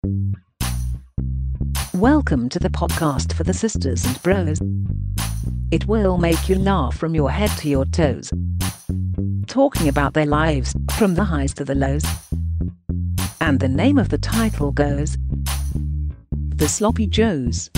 Welcome to the podcast for the sisters and bros. It will make you laugh from your head to your toes. Talking about their lives, from the highs to the lows. And the name of the title goes The Sloppy Joes.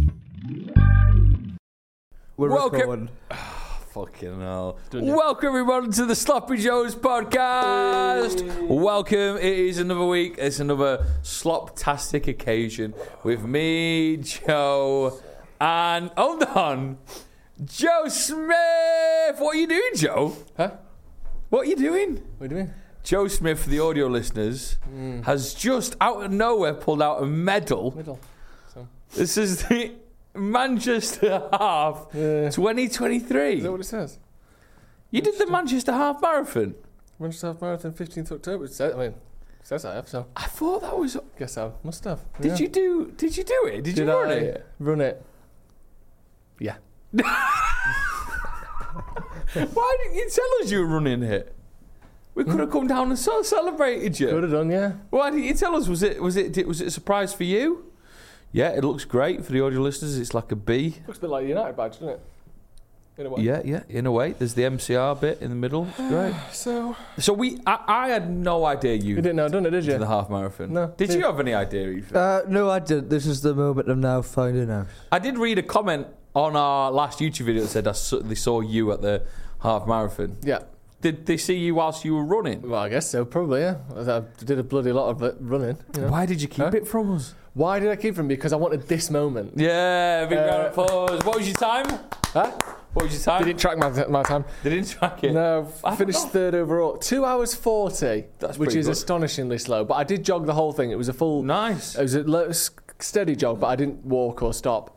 Welcome. Fucking hell. Welcome everyone to the Sloppy Joes podcast. Welcome. It is another week. It's another slop-tastic occasion with me, Joe, and hold on, Joe Smith. What are you doing, Joe? Huh? What are you doing? What are you doing? Joe Smith, for the audio listeners, has just out of nowhere pulled out a medal. This is the Manchester Half 2023. Is that what it says? You did the Manchester Half Marathon. Manchester Half Marathon, 15th October. It says I have, so I thought that was. guess I must have. Did you do it? Did you run it? Run it. Yeah. Why didn't you tell us you were running it? We could have come down and celebrated you. Could have done, yeah. Why didn't you tell us? Was it a surprise for you? Yeah, it looks great for the audio listeners. It's like a B. Looks a bit like a United badge, doesn't it? In a way. Yeah, in a way. There's the MCR bit in the middle. It's great. So I had no idea you didn't know, done it, did you? did the half marathon. No. Did you have any idea? Ethan? No, I didn't. This is the moment I'm now finding out. I did read a comment on our last YouTube video that said they saw you at the half marathon. Yeah. Did they see you whilst you were running? Well, I guess so, probably, yeah. I did a bloody lot of it running. You know. Why did you keep it from us? Why did I keep from? Because I wanted this moment. Yeah, big round of applause. What was your time? Huh? What was your time? They didn't track my time. They didn't track it? No, I finished third overall. 2 hours 40, That's which pretty is good. astonishingly slow. But I did jog the whole thing. It was a full... Nice. It was a steady jog, but I didn't walk or stop.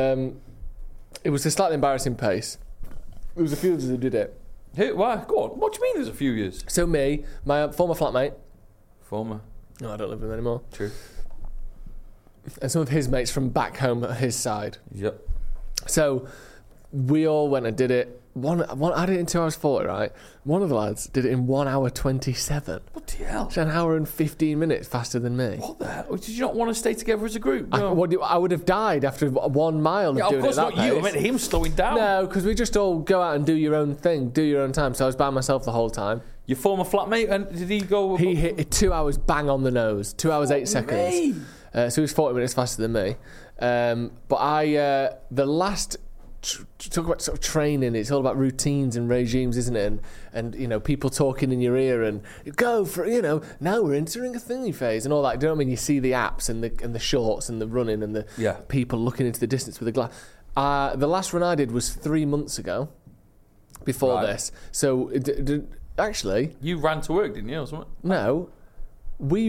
It was a slightly embarrassing pace. There was a few others who did it. Why? Go on. What do you mean there's a few years? So me, my former flatmate... Former. No, I don't live with him anymore. True. And some of his mates from back home at his side. Yep. So we all went and did it. I did it in 2 hours 40, right? One of the lads did it in 1 hour 27. What the hell? It's an hour and 15 minutes faster than me. What the hell? Did you not want to stay together as a group? I would have died after 1 mile of Yeah, doing of course it at that not you. I pace. meant him slowing down. No, because we just all go out and do your own thing, do your own time. So I was by myself the whole time. Your former flatmate, and did he go? He hit it 2 hours bang on the nose, 2 hours 8 seconds. So he was 40 minutes faster than me. But the last... talk about sort of training. It's all about routines and regimes, isn't it? And you know, people talking in your ear and go for, you know, now we're entering a thingy phase and all that. Do you know what I mean? You see the apps and the shorts and the running and the people looking into the distance with a glass. The last run I did was 3 months ago. Before this, so actually, you ran to work, didn't you, or something? No, we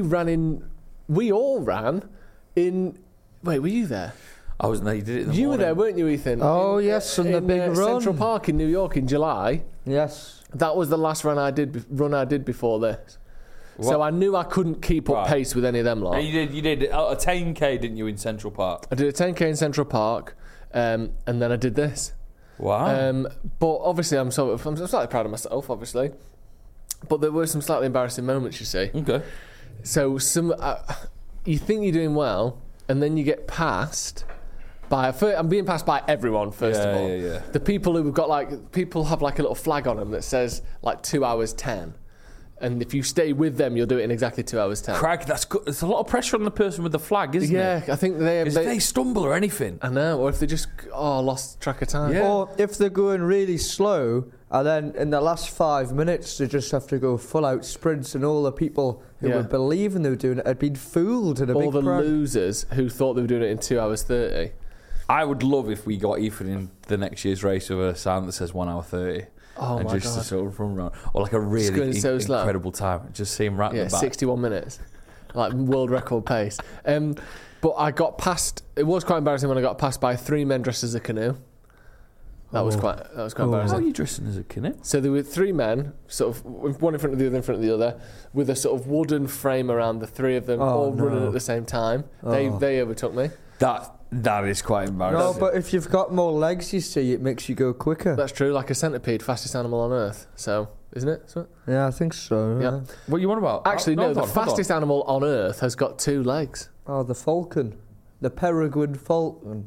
all ran in. Wait, were you there? I wasn't there. You did it in the You were morning. there, weren't you, Ethan? Oh, yes, on the big run. Central Park in New York in July. Yes. That was the last run I did before this. What? So I knew I couldn't keep up pace with any of them lot. And you did a 10k, didn't you, in Central Park? I did a 10k in Central Park, and then I did this. Wow. But obviously, I'm slightly proud of myself, obviously. But there were some slightly embarrassing moments, you see. Okay. So you think you're doing well, and then you get passed by. I'm being passed by everyone. First of all, Yeah. the people who've got people have like a little flag on them that says like 2 hours 10. And if you stay with them, you'll do it in exactly 2 hours 10. Craig, that's good. There's a lot of pressure on the person with the flag, isn't it? Yeah, I think If they stumble or anything. I know, or if they just lost track of time. Yeah. Or if they're going really slow, and then in the last 5 minutes they just have to go full out sprints, and all the people who were believing they were doing it had been fooled in a all big the prank. losers who thought they were doing it in 2 hours 30. I would love if we got Ethan in the next year's race with a sign that says 1 hour 30. Oh and my just God. to sort of run around. Or like a going really so slow. incredible time. Just see him right in the back. 61 minutes. Like world record pace. But I got past. It was quite embarrassing when I got passed by 3 men dressed as a canoe. That was quite How embarrassing. are you dressing as a canoe? So there were 3 men, sort of one in front of the other, in front of the other, with a sort of wooden frame around the 3 of them, all running at the same time. They overtook me. That is quite embarrassing. No, but if you've got more legs, you see, it makes you go quicker. That's true. Like a centipede, fastest animal on Earth. So, isn't it? Yeah, I think so. Yeah. What you want about? Actually, no. Hold The on. fastest animal on Earth has got 2 legs. Oh, the falcon. The peregrine falcon.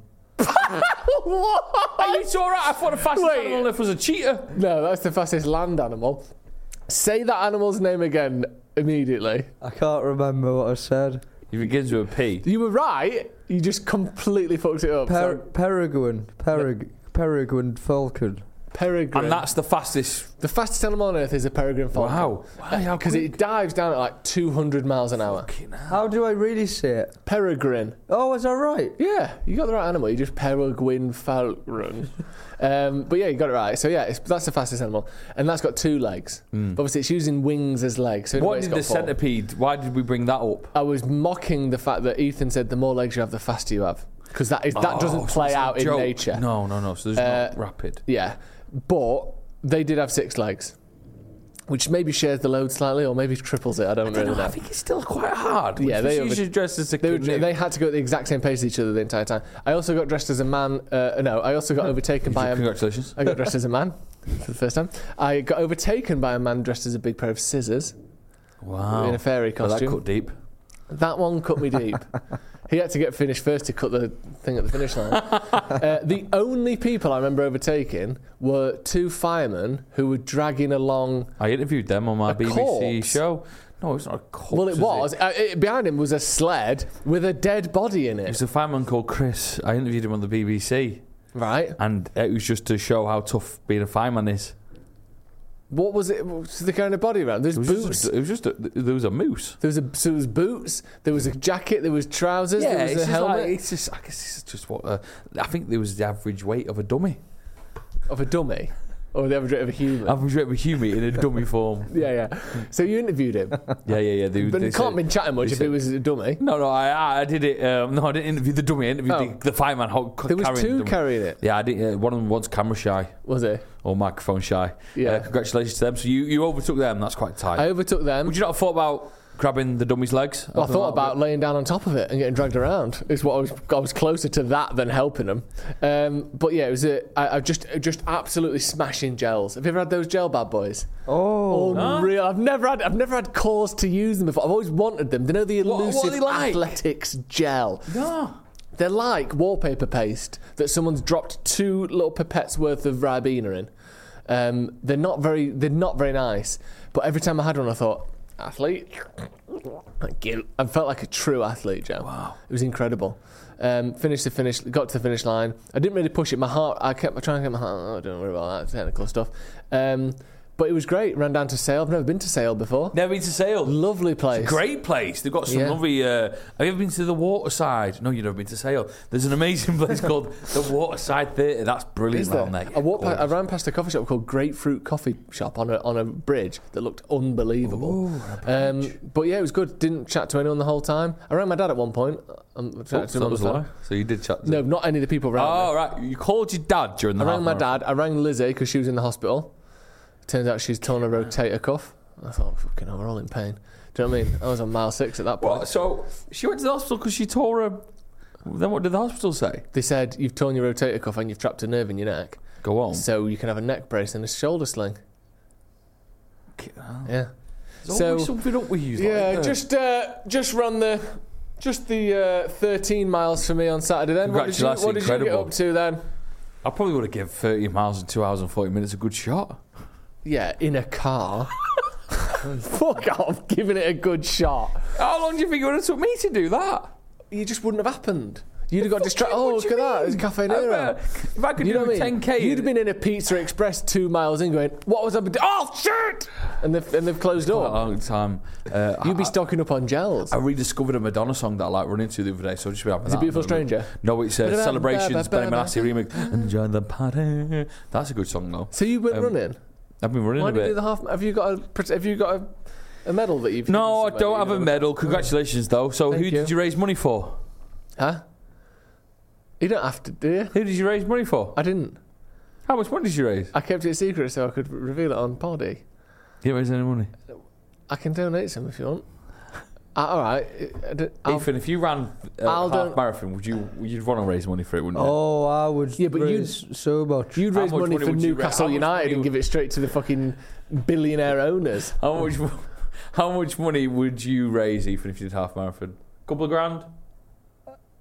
What? Are you alright? I thought the fastest animal on Earth was a cheetah. No, that's the fastest land animal. Say that animal's name again immediately. I can't remember what I said. It begins with a P. You were right. You just completely fucked it up. Peregrine falcon. Peregrine. And that's the fastest. The fastest animal on Earth is a peregrine falcon. Wow. Because it dives down at like 200 miles an hour. How do I really say it? Peregrine. Oh, is that right? Yeah, you got the right animal. You just peregrine falcon. But yeah, you got it right. So yeah, that's the fastest animal, and that's got 2 legs. But obviously, it's using wings as legs. So What did the centipede? Why did we bring that up? I was mocking the fact that Ethan said the more legs you have, the faster you have, because that doesn't play out in nature. No. So there's not rapid. Yeah, but they did have 6 legs, which maybe shares the load slightly, or maybe triples it. I don't really know. I think it's still quite hard. Yeah, they usually dressed as a they had to go at the exact same pace as each other the entire time. I also got dressed as a man. I also got overtaken by a. Congratulations. I got dressed as a man for the first time. I got overtaken by a man dressed as a big pair of scissors. Wow. In a fairy costume. That cut deep. That one cut me deep. He had to get finished first to cut the thing at the finish line. The only people I remember overtaking were 2 firemen who were dragging along. I interviewed them on my BBC corpse. show. No, it's not a corpse. Well, it was. Behind him was a sled with a dead body in It it. was a fireman called Chris. I interviewed him on the BBC. Right. And it was just to show how tough being a fireman is. What was it? Was the kind of body around? There's boots. There was a moose. There was boots. There was a jacket. There was trousers. Yeah, there was a helmet. I guess it's just what. I think there was the average weight of a dummy. Of a dummy, or the average weight of a human. Average weight of a human in a dummy form. Yeah. So you interviewed him. Yeah. But you can't been chatting much if it was a dummy. No, I did it. No, I didn't interview the dummy. I interviewed the fireman. There was 2 carrying it. Yeah, I did. One of them was camera shy. Was it? Or microphone shy. Yeah. Congratulations to them. So you overtook them. That's quite tight. I overtook them. Would you not have thought about grabbing the dummy's legs? Well, I thought about laying down on top of it and getting dragged around. Is what I was closer to that than helping them. But yeah, it was I just absolutely smashing gels. Have you ever had those gel bad boys? Oh, unreal! I've never had cause to use them before. I've always wanted them. They know the elusive what are they like? athletics gel. No. They're like wallpaper paste that someone's dropped 2 little pipettes worth of Ribena in. They're not very nice. But every time I had one, I thought, athlete, thank you. I felt like a true athlete, Joe. Wow. It was incredible. Got to the finish line. I didn't really push it. I kept trying to get my heart. Oh, don't worry about that technical stuff. But it was great. Ran down to Sale. I've never been to Sale before. Never been to Sale. Lovely place. It's a great place. They've got some lovely. Have you ever been to the Waterside? No, you've never been to Sale. There's an amazing place called the Waterside Theatre. That's brilliant around there. I ran past a coffee shop called Grapefruit Coffee Shop on a bridge that looked unbelievable. But yeah, it was good. Didn't chat to anyone the whole time. I rang my dad at one point. That was a lie. So you did chat to No, not any of the people around me. Oh, right. You called your dad during the I rang my dad. I rang Lizzie because she was in the hospital. Turns out she's torn a rotator cuff. I thought, fucking hell, we're all in pain. Do you know what I mean? I was on mile 6 at that point. What? So she went to the hospital because she tore a... Then what did the hospital say? They said, you've torn your rotator cuff and you've trapped a nerve in your neck. Go on. So you can have a neck brace and a shoulder sling. Yeah. There's always something up with you. Yeah, just run the 13 miles for me on Saturday then. What did you get up to then? I probably would have given 30 miles in 2 hours and 40 minutes a good shot. Yeah, in a car. Fuck off, giving it a good shot. How long do you think it would have took me to do that? You just wouldn't have happened. You'd have got distracted. Oh, look at that. There's a Cafe Nero. If I could do 10k... You'd have been in a Pizza Express 2 miles in going, what was I doing? Oh, shit! And they've closed up. A long time. You'd be stocking up on gels. I rediscovered a Madonna song that I like running to the other day, so I'll just be having that. Is it Beautiful Stranger? No, it's Celebrations, Benny Benassi remix. Enjoy the party. That's a good song, though. So you went running? I've been running a bit. Why do you do the half? Have you got a medal that you've... No, I don't have a medal. Congratulations, though. So who did you raise money for? Huh? You don't have to, do you? Who did you raise money for? I didn't. How much money did you raise? I kept it secret so I could reveal it on Poddy. You didn't raise any money? I can donate some if you want. All right. Ethan, if you ran a half marathon, you'd want to raise money for it, wouldn't you? Oh, I would raise so much. You'd raise money for Newcastle United and give it straight to the fucking billionaire owners. How much money would you raise, Ethan, if you did half marathon? Couple of grand?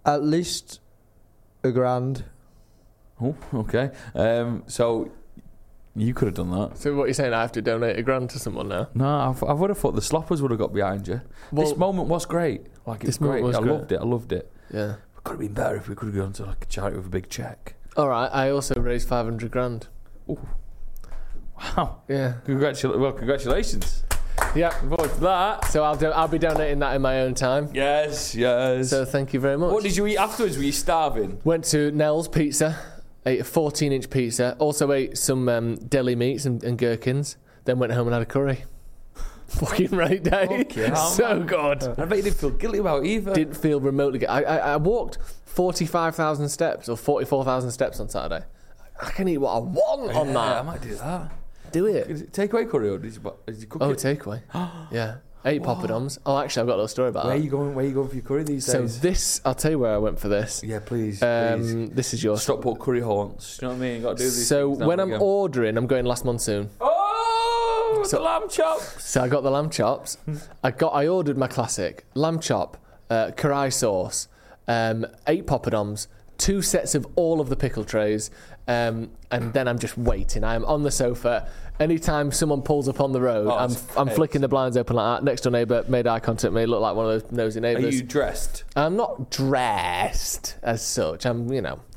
At least £1,000. Oh, okay. So you could have done that. So what are you saying? I have to donate £1,000 to someone now? No, I would have thought the Sloppers would have got behind you. Well, this moment was great. Like, it was great. I loved it. Yeah. It could have been better if we could have gone to like a charity with a big check. All right. I also raised £500,000. Ooh. Wow. Yeah. Congratulations. Yeah. Forward to that. So I'll be donating that in my own time. Yes. So thank you very much. What did you eat afterwards? Were you starving? Went to Nell's Pizza, ate a 14-inch pizza. Also ate some deli meats and gherkins. Then went home and had a curry. Fucking right day. So good. I bet you didn't feel guilty about it either. Didn't feel remotely good. I walked 45,000 steps or 44,000 steps on Saturday. I can eat what I want on that. I might do that. Do it. Is it takeaway curry or did you cook it? Takeaway. Yeah. 8 poppadoms. Oh, actually, I've got a little story about that. Where are you going for your curry these days? So this, I'll tell you where I went for this. Yeah, please. This is yours. Stockport curry haunts. You know what I mean? You got to do these. So when I'm ordering, I'm going last monsoon. The lamb chops. So I got the lamb chops. I ordered my classic lamb chop, curry sauce, 8 poppadoms, 2 sets of all of the pickle trays, and then I'm just waiting. I am on the sofa. Anytime someone pulls up on the road, I'm flicking the blinds open like that. Next door neighbour made eye contact with me, looked like one of those nosy neighbours. Are you dressed? I'm not dressed as such. I'm,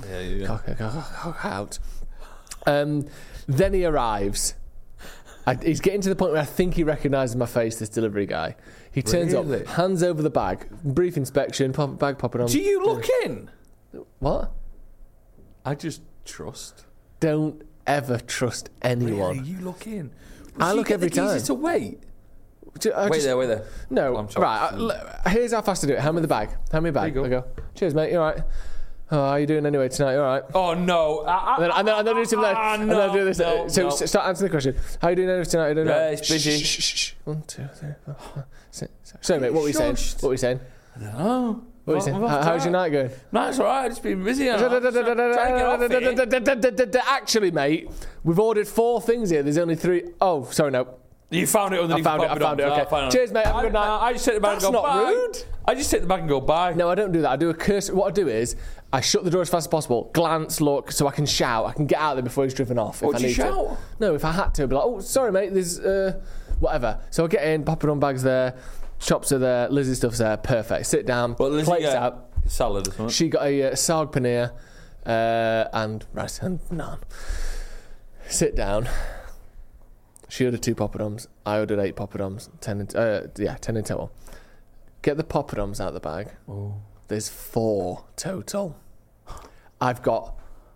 cock out. Then he arrives. He's getting to the point where I think he recognises my face, this delivery guy. He turns up, hands over the bag, brief inspection, bag popping on. Do you look in? What? I just trust. Don't ever trust anyone. Really? You look in? I look every time. Easy to wait. Wait there. No, right. Here's how fast I do it. Hand me the bag. Hand me a bag. There you go. I go, cheers, mate. You all right? Oh, how are you doing anyway tonight? You all right? Oh, no. And then do something there. And then I do this. Start answering the question. How are you doing anyway tonight? You doing it's busy. Shh. 1, 2, 3, 4, 5, 6. Sorry, mate. What were you saying? I don't know. What were you saying? How's your night going? No, it's all right. I've just been busy. Actually, mate, we've ordered 4 things here. There's only 3. Oh, sorry, no. You found it underneath. I found it. Okay. Cheers, mate. Have a good night. I just take the bag and go bye. That's not rude. I just take the bag and go bye. No, I don't do that. I do a curse. What I do is I shut the door as fast as possible, glance, look, so I can shout. I can get out there before he's driven off. What, do you shout? No, if I had to, I'd be like, oh, sorry, mate. There's whatever. So I get in, poppadom bags there, chops are there, Lizzie's stuff's there. Perfect. Sit down. Well, Lizzie plates out. Salad or something. She got a saag paneer and rice and naan. Sit down. She ordered 2 poppadoms. I ordered 8 poppadoms. 10 in total. Get the poppadoms out of the bag. Oh. There's 4 total. I've got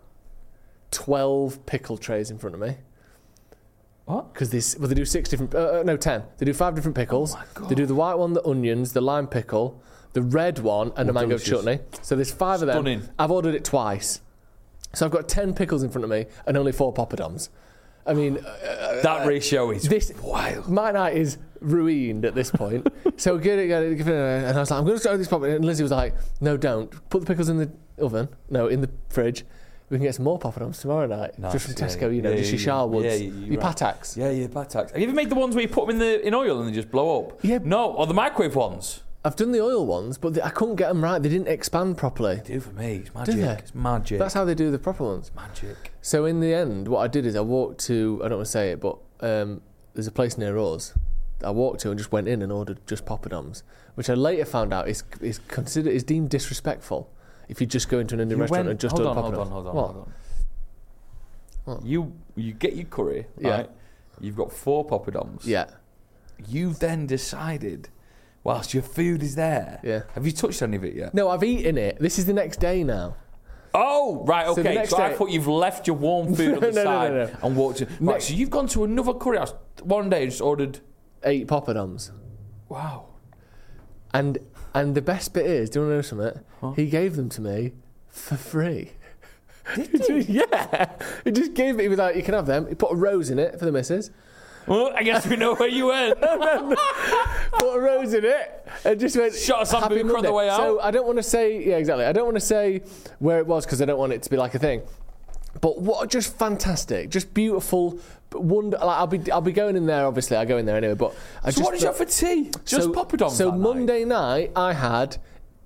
12 pickle trays in front of me. What? Because they do 6 different... 10. They do 5 different pickles. Oh my God. They do the white one, the onions, the lime pickle, the red one, and the mango chutney. So there's 5 of them. I've ordered it twice. So I've got 10 pickles in front of me and only 4 poppadoms. I mean... that ratio is wild. My night is ruined at this point. So get it, and I was like, I'm going to start with this poppadom. And Lizzie was like, no, don't. Put the pickles in the oven. No, in the fridge. We can get some more poppadoms tomorrow night. Nice, just from Tesco, just your Sharwoods. Your Pataks. Yeah, your Pataks. Have you ever made the ones where you put them in oil and they just blow up? Yeah. No, or the microwave ones? I've done the oil ones, but I couldn't get them right. They didn't expand properly. They do for me. It's magic. It's magic. That's how they do the proper ones. Magic. So in the end, what I did is I walked to, I don't want to say it, but there's a place near us. I walked to and just went in and ordered just poppadoms, which I later found out is deemed disrespectful if you just go into an Indian restaurant and just order poppadoms. Hold on. What? You get your curry, right? You've got 4 poppadoms. Yeah. You've then decided, whilst your food is there, have you touched any of it yet? No, I've eaten it. This is the next day now. Oh, right, okay. So I thought you've left your warm food on the side and walked in. Right, so you've gone to another curry house one day and just ordered 8 poppadoms. Wow. And the best bit is, do you want to know something? Huh? He gave them to me for free. Did he? Yeah. He just gave it. He was like, you can have them. He put a rose in it for the missus. Well, I guess we know where you went. Put a rose in it and just went. Shot some booker on the way out. So I don't want to say, I don't want to say where it was because I don't want it to be like a thing. But what, just fantastic, just beautiful, wonder. Like I'll be going in there. Obviously, I go in there anyway. But what did you have for tea? Just poppadoms. So Monday night, I had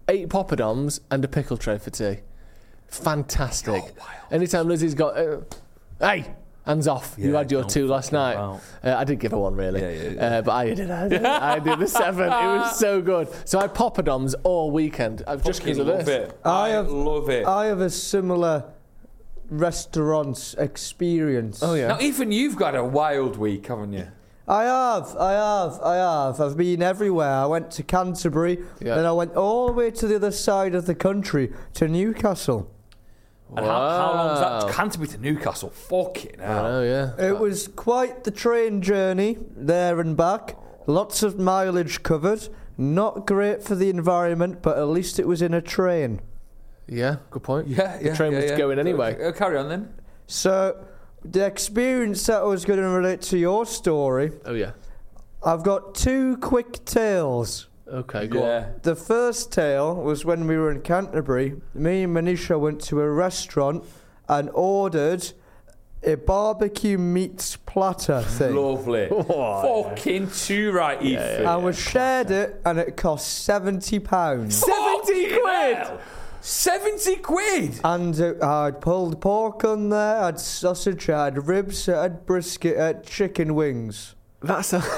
8 poppadoms and a pickle tray for tea. Fantastic. Oh, wow. Anytime Lizzie's got, hey, hands off. You had your 2 last night. I did give her 1, really. Yeah. But I did the 7. It was so good. So I had poppadoms all weekend. I've just because of this. I love it. I have a similar restaurant experience. Oh, yeah. Now, even you've got a wild week, haven't you? I have. I've been everywhere. I went to Canterbury, then I went all the way to the other side of the country, to Newcastle. And how long was that? Canterbury to Newcastle? Fucking hell. Oh, yeah. It was quite the train journey, there and back. Lots of mileage covered. Not great for the environment, but at least it was in a train. Yeah, good point. Yeah. The train was going anyway. Carry on then. So, the experience that I was going to relate to your story, Oh, yeah. I've got 2 quick tales. Okay, go on. The first tale was when we were in Canterbury. Me and Manisha went to a restaurant and ordered a barbecue meats platter thing. Lovely. Fucking too right, Ethan. And we shared it, and it cost £70. 70 quid! 70 quid! And I'd pulled pork on there, I had sausage, I had ribs, I had brisket, I had chicken wings. That's a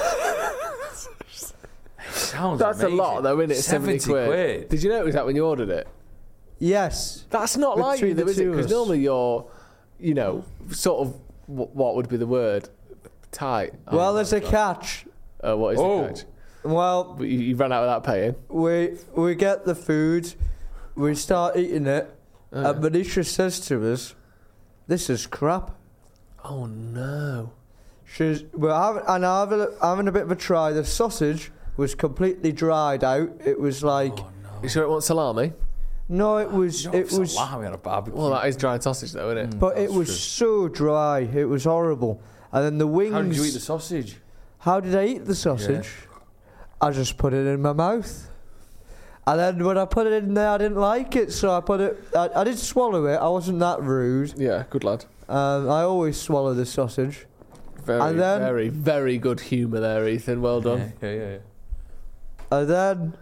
Sounds That's amazing. a lot, though, isn't it? 70 quid. Did you notice that when you ordered it? Yes. That's not like you, though, is it? Because normally you're, sort of, what would be the word? Tight. Well, there's a catch. What is the catch? Well, You ran out without paying? we get the food, we start eating it, and Manisha says to us, "This is crap." Oh, no. We're having a bit of a try. The sausage was completely dried out. It was like... Oh, no. You sure it wasn't salami? No, it was... salami on a barbecue. Well, that is dried sausage, though, isn't it? But it was so dry. It was horrible. And then the wings... How did you eat the sausage? How did I eat the sausage? Yeah. I just put it in my mouth. And then when I put it in there, I didn't like it, so I put it... I did swallow it. I wasn't that rude. Yeah, good lad. I always swallow the sausage. Very, very good humour there, Ethan. Well done. Yeah. And then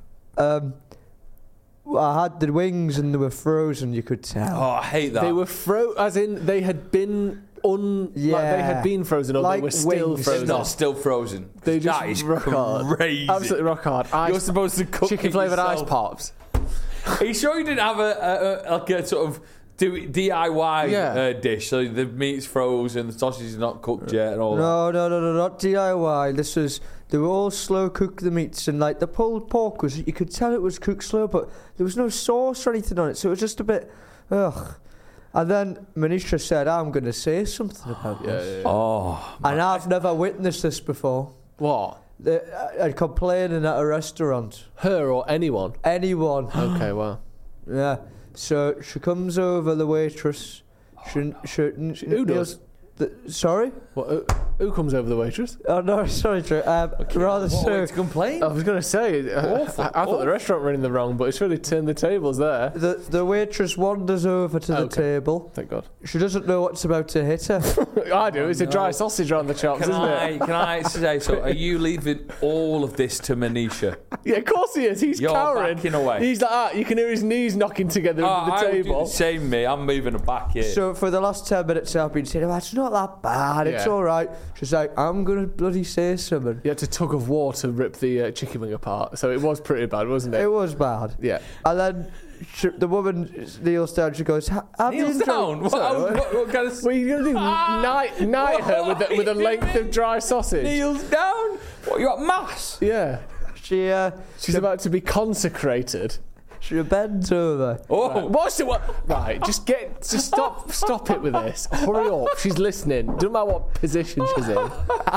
I had the wings and they were frozen, you could tell. Oh, I hate that. They were as in they had been like they had been frozen, or like they were still wings. frozen. It's not still frozen. They just that is rock hard. crazy. Absolutely rock hard. You're supposed to cook chicken flavoured ice pops. Are you sure you didn't have a sort of DIY dish? So the meat's frozen, the sausage is not cooked yet, and all that. No, not DIY. They were all slow cooked, the meats, and like the pulled pork was, you could tell it was cooked slow, but there was no sauce or anything on it, so it was just a bit, ugh. And then Manisha said, "I'm going to say something about this." Yeah. Oh, and I've never witnessed this before. What? Complaining at a restaurant. Her or anyone? Anyone. Okay, well. Yeah. So she comes over, the waitress. Who does? Sorry? What, who comes over, the waitress? Oh, no, sorry, Drew. Rather so. to complain? I was going to say, I thought the restaurant were in the wrong, but it's really turned the tables there. The waitress wanders over to the table. Thank God. She doesn't know what's about to hit her. I do. It's a dry sausage on the chops, isn't it? Can I say so? Are you leaving all of this to Manisha? Yeah, of course he is. He's You're cowering. backing away. He's like that. You can hear his knees knocking together under the I would do table. the same, me. I'm moving it back here. So for the last 10 minutes I've been saying, it's not that bad, it's all right. She's like, I'm going to bloody say something. You had to tug of war to rip the chicken wing apart, so it was pretty bad, wasn't it? It was bad. Yeah. And then the woman kneels down, she goes, Kneels down? What kind of... What are you going to do? Knight her with a length of dry sausage? Kneels down? What, you got mass? Yeah. She's about to be consecrated. She bends over. Oh, Right. What's it? Right, just stop it with this. Hurry up. She's listening. Doesn't matter what position she's in.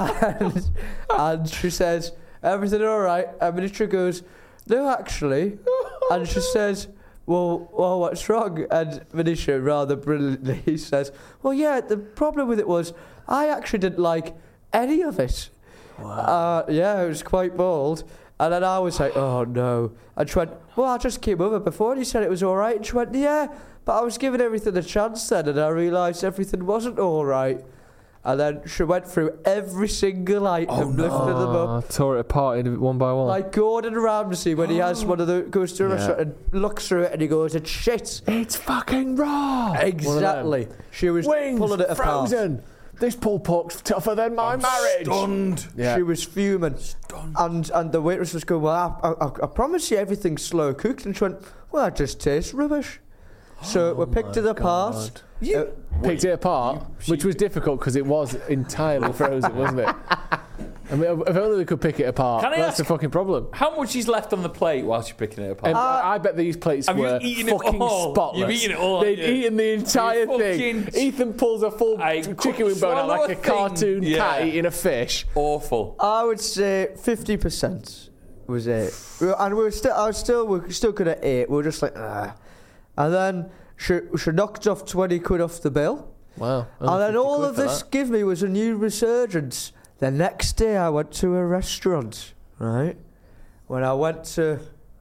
and she says, "Everything all right?" And Manisha goes, "No, actually." And she says, well, what's wrong? And Manisha rather brilliantly says, "Well, yeah, the problem with it was I actually didn't like any of it." Wow. Yeah, it was quite bold. And then I was like, "Oh no." And she went, "Well, I just came over before and you said it was all right." And she went, "Yeah, but I was giving everything a chance then and I realised everything wasn't all right." And then she went through every single item, lifted them up. Tore it apart one by one. Like Gordon Ramsay when he has one of the goes to a restaurant and looks through it and he goes, "It's shit. It's fucking raw." Exactly. She was Wings, pulling it apart. frozen. This pulled pork's tougher than my marriage. Stunned. Yeah. She was fuming. And the waitress was going, "Well, I promise you everything's slow cooked." And she went, "Well, it just tastes rubbish." So we picked it apart. Picked it apart, which was difficult because it was entirely frozen, wasn't it? I mean, if only we could pick it apart. That's the fucking problem. How much is left on the plate whilst you're picking it apart? I bet these plates were fucking spotless. You've eaten it all. They'd eaten the entire thing. Ethan pulls a full chicken wing bone out like a cartoon cat eating a fish. Awful. I would say 50% was it. And we were still good at 8. We were just like, ah. And then she knocked off 20 quid off the bill. Wow. And then all of this gave me was a new resurgence. The next day I went to a restaurant, right? When I went to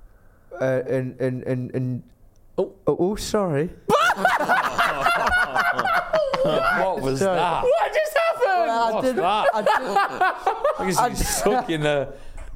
sorry. What was that? What just happened? I was stuck in a...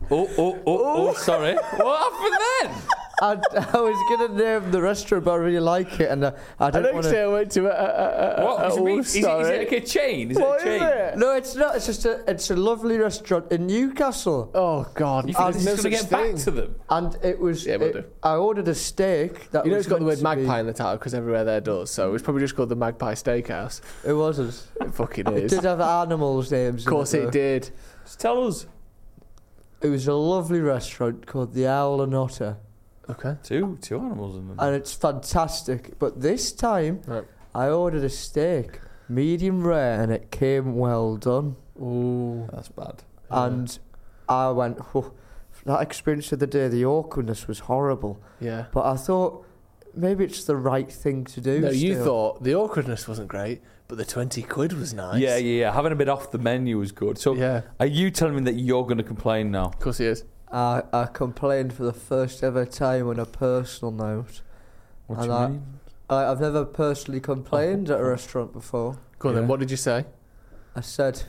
sorry. What happened then? I was going to name the restaurant, but I really like it, and I didn't want to... I went to What do you mean? Is it like a chain? Is it a chain? Is it? No, it's not. It's just it's a lovely restaurant in Newcastle. Oh, God. You think going to get back to them? And it was... Yeah, we'll do. I ordered a steak that it's got the word magpie in the title because everywhere there does, so it's probably just called the Magpie Steakhouse. It wasn't. It fucking It is. did have animals' names. Of course it did. Just tell us. It was a lovely restaurant called the Owl and Otter. Okay. Two animals in them. And it's fantastic. But this time, I ordered a steak, medium rare, and it came well done. Ooh. That's bad. And I went, that experience of the day, the awkwardness was horrible. Yeah. But I thought, maybe it's the right thing to do. No, you still. thought the awkwardness wasn't great, but the 20 quid was nice. Yeah. Having a bit off the menu was good. So, are you telling me that you're going to complain now? Of course he is. I complained for the first ever time on a personal note. What do you mean? I've never personally complained at a restaurant before. Go on then, what did you say? I said,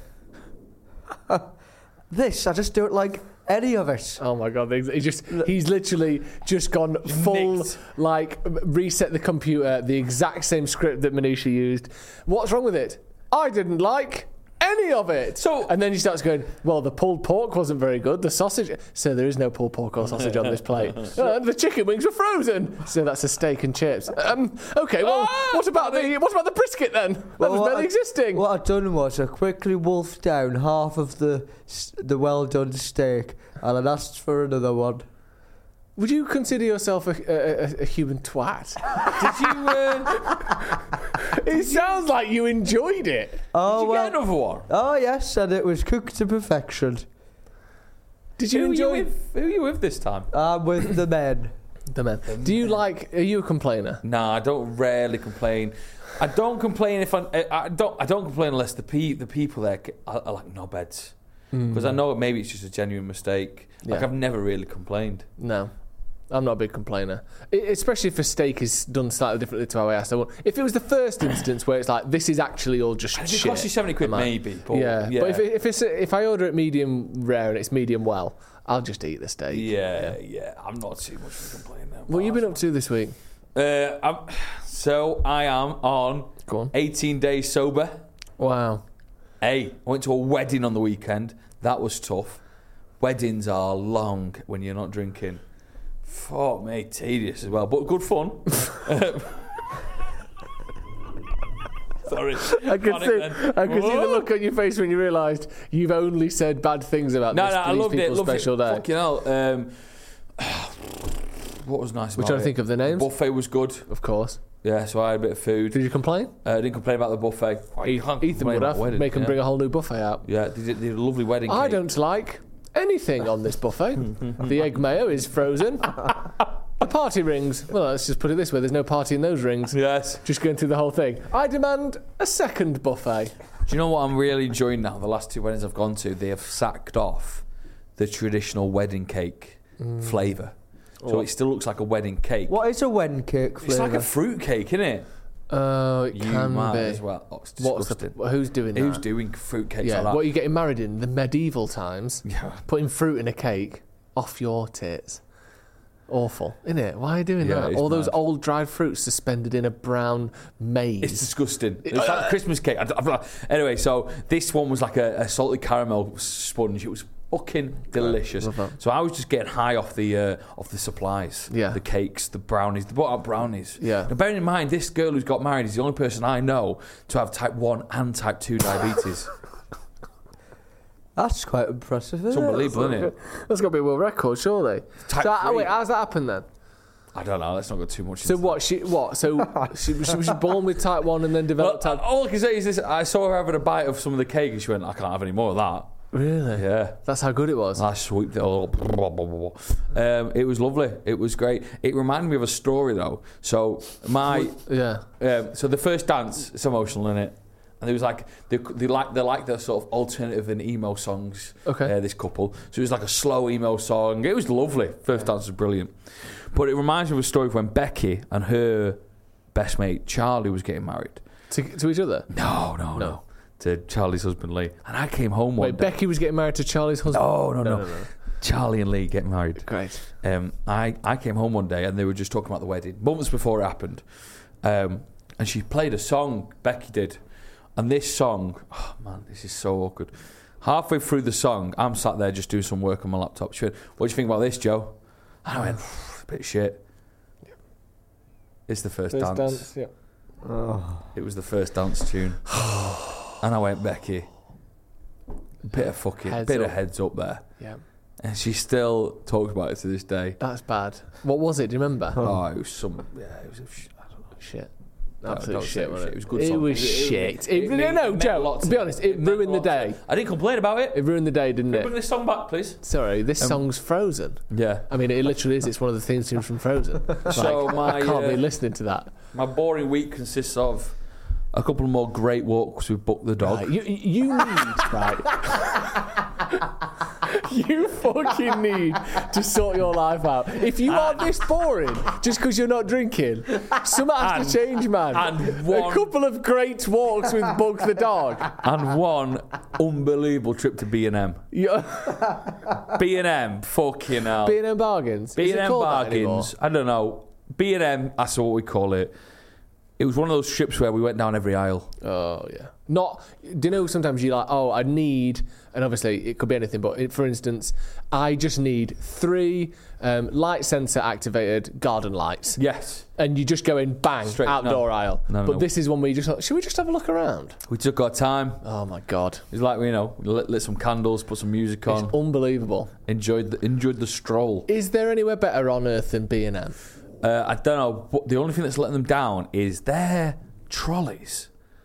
I just don't like any of it. Oh my God, he's literally just gone full, Nicked. like, reset the computer, the exact same script that Manisha used. What's wrong with it? I didn't like any of it. And then he starts going, well, the pulled pork wasn't very good. The sausage... So there is no pulled pork or sausage on this plate. The chicken wings were frozen. So that's a steak and chips. Okay, well, what about the brisket then? That was barely existing. What I'd done was I quickly wolfed down half of the well-done steak and I'd asked for another one. Would you consider yourself a human twat? Did you... It sounds like you enjoyed it. Did you get another one? Oh, yes, and it was cooked to perfection. Did you enjoy... Who are you with this time? I'm with the men. The men. Do you like... Are you a complainer? Nah, I don't rarely complain. I don't complain if I don't complain unless the people there are like knobheads. Because I know maybe it's just a genuine mistake. Like, I've never really complained. No. I'm not a big complainer. Especially if a steak is done slightly differently to how I asked. If it was the first instance where it's like, this is actually all just shit. If it costs you 70 quid, maybe. But But if I order it medium rare and it's medium well, I'll just eat the steak. Yeah. I'm not too much of a complainer. What have you been up to this week? I am on 18 days sober. Wow. Hey, I went to a wedding on the weekend. That was tough. Weddings are long when you're not drinking. Fuck me, tedious as well, but good fun. Sorry. I could see the look on your face when you realised you've only said bad things about these people's special day. Fucking hell. What was nice about it? We're trying to think of the names. The buffet was good. Of course. Yeah, so I had a bit of food. Did you complain? I didn't complain about the buffet. Ethan would have. Make him bring a whole new buffet out. Yeah, they did a lovely wedding cake. I don't like anything on this buffet. The egg mayo is frozen. The party rings. Well, let's just put it this way. There's no party in those rings. Yes. Just going through the whole thing. I demand a second buffet. Do you know what I'm really enjoying now? The last 2 weddings I've gone to, they have sacked off the traditional wedding cake flavour. So it still looks like a wedding cake. What is a wedding cake flavour? It's like a fruit cake, isn't it? Oh, it You can might be. as well. Oh, it's disgusting. Who's doing that? Who's doing fruitcakes Yeah, like that? what are you getting married in? The medieval times? Yeah. Putting fruit in a cake off your tits. Awful, isn't it? Why are you doing Yeah, that? it's All those mad. old dried fruits suspended in a brown maze. It's disgusting. It's like Christmas cake. Anyway, so this one was like a salted caramel sponge. It was fucking delicious. Love that. So I was just getting high off the supplies. Yeah. The cakes, the brownies. They brought out brownies. Yeah. Now, bearing in mind, this girl who's got married is the only person I know to have type 1 and type 2 diabetes. That's quite impressive, It's isn't it? unbelievable, isn't it? That's got to be a world record, surely. Type So, 3. wait, how's that happened then? I don't know. Let's not go too much So into what? So she was born with type 1 and then Well, developed type... all I can say is this. I saw her having a bite of some of the cake and she went, I can't have any more of that. Really? Yeah. That's how good it was. I sweeped it all up. It was lovely. It was great. It reminded me of a story, though. So Yeah. so the first dance, it's emotional, isn't it? And there was like they like the sort of alternative and emo songs. Okay. This couple. So it was like a slow emo song. It was lovely. First dance was brilliant. But it reminds me of a story of when Becky and her best mate Charlie was getting married. To each other? No. To Charlie's husband Lee. And I came home one Wait, day. Becky was getting married to Charlie's husband? No. Charlie and Lee getting married. Great. I came home one day and they were just talking about the wedding months before it happened, and she played a song. Becky did, and this song, oh man, this is so awkward. Halfway through the song, I'm sat there just doing some work on my laptop. She went, "What do you think about this, Joe?" And I went, "A bit shit." It's the first dance. Yeah. It was the first dance tune, and I went, "Becky, bit of heads up there." Yeah. And she still talks about it to this day. That's bad. What was it? Do you remember? Oh, it was some. Yeah, it was. I don't know. Shit. Don't Absolute say shit, it was wasn't shit. it? It was a good It song. was shit. it No, meant a Joe, lot to be honest, it meant a ruined the lot to me. day. I didn't complain about it. It ruined the day, didn't Bring it? this song back, please. Sorry, this song's Frozen. Yeah. I mean, it literally is. It's one of the theme tunes from Frozen. So I can't be listening to that. my boring week consists of a couple more great walks with Buck the dog. Right, you need, right? You fucking need to sort your life out. If you are this boring just because you're not drinking, something has to change, man. and a one- couple of great walks with Buck the dog. And one unbelievable trip to B&M. B&M, fucking hell. B&M Bargains. Is it B&M called that anymore? bargains. I don't know. B&M, that's what we call it. It was one of those trips where we went down every aisle. Oh, yeah. Not, do you know, sometimes you're like, oh, I need, and obviously it could be anything, but for instance, I just need 3 light sensor activated garden lights. Yes. And you just go in, bang, Straight- outdoor no. aisle. No, but no. this is one where you just thought, should we just have a look around? We took our time. Oh, my God. It's like, lit some candles, put some music on, It's unbelievable. enjoyed the stroll. Is there anywhere better on earth than B&M? I don't know, but the only thing that's letting them down is their trolleys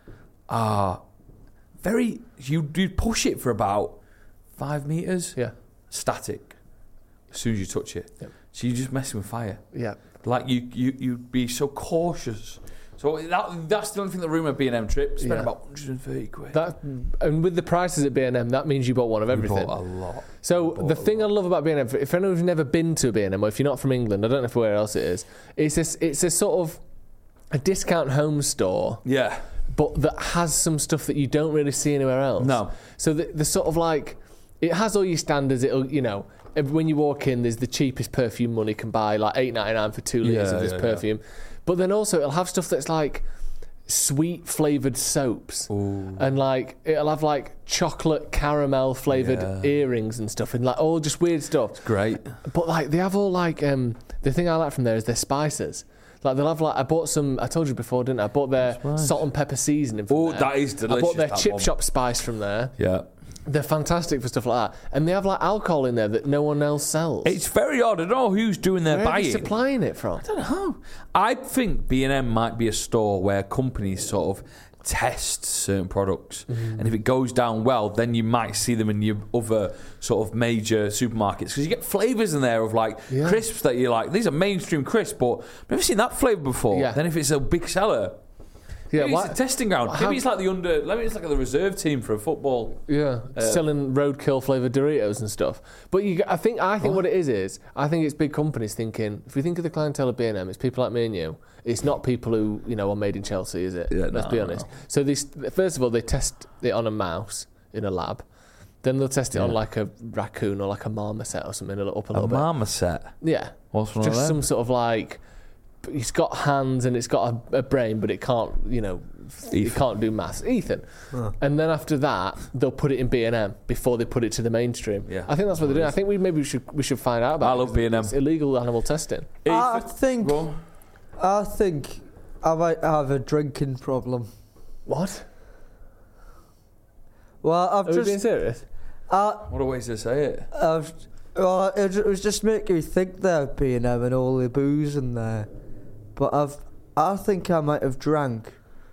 are very. You push it for about 5 meters, Yeah. static. As soon as you touch it, Yep. so you're just messing with fire. Yeah. Like you'd be so cautious. So that's the only thing that ruined my B&M trip. Spent Yeah. about 130 quid. That, and with the prices at B&M, that means you bought one of We everything. bought a lot. So the thing I love about B&M, if anyone's never been to a B&M, or if you're not from England, I don't know where else it is, it's a sort of a discount home store, Yeah. but that has some stuff that you don't really see anywhere else. No. So the sort of like, it has all your standards. It'll, when you walk in, there's the cheapest perfume money can buy, like $8.99 for 2 litres of this perfume. But then also it'll have stuff that's like sweet flavoured soaps. Ooh. And like it'll have like chocolate caramel flavoured earrings and stuff, and like all just weird stuff. Great. But like they have all like the thing I like from there is their spices. Like they'll have like I bought some. I told you before, didn't I? I bought their salt and pepper seasoning from Oh, there. that is delicious. I bought their that chip one. shop spice from there. Yeah. They're fantastic for stuff like that, and they have like alcohol in there that no one else sells. It's very odd. I don't know who's doing their Where are they buying. supplying it from? I don't know. I think B&M might be a store where companies sort of test certain products, and if it goes down well, then you might see them in your other sort of major supermarkets, because you get flavours in there of like crisps that you're like, these are mainstream crisps, but I've never seen that flavour before. Yeah. Then if it's a big seller, Maybe it's a testing ground. Maybe it's like maybe it's like the reserve team for a football. Yeah, selling roadkill flavoured Doritos and stuff. But I think what it is I think it's big companies thinking. If we think of the clientele of B&M, it's people like me and you. It's not people who are made in Chelsea, is it? Yeah, Let's be honest. So first of all, they test it on a mouse in a lab. Then they'll test it on like a raccoon or like a marmoset or something up a little bit. A marmoset? Yeah. What's one of them? Just some sort of like. It's got hands and it's got a brain, but it can't, it can't do maths. Ethan. Oh. And then after that, they'll put it in B&M before they put it to the mainstream. Yeah. I think that's what they're doing. I think we should find out about it. I love B&M. It's illegal animal testing. I think I might have a drinking problem. What? Well, Are you being serious? What a way to say it. It was just making me think there, B&M and all the booze in there. But I think I might have drank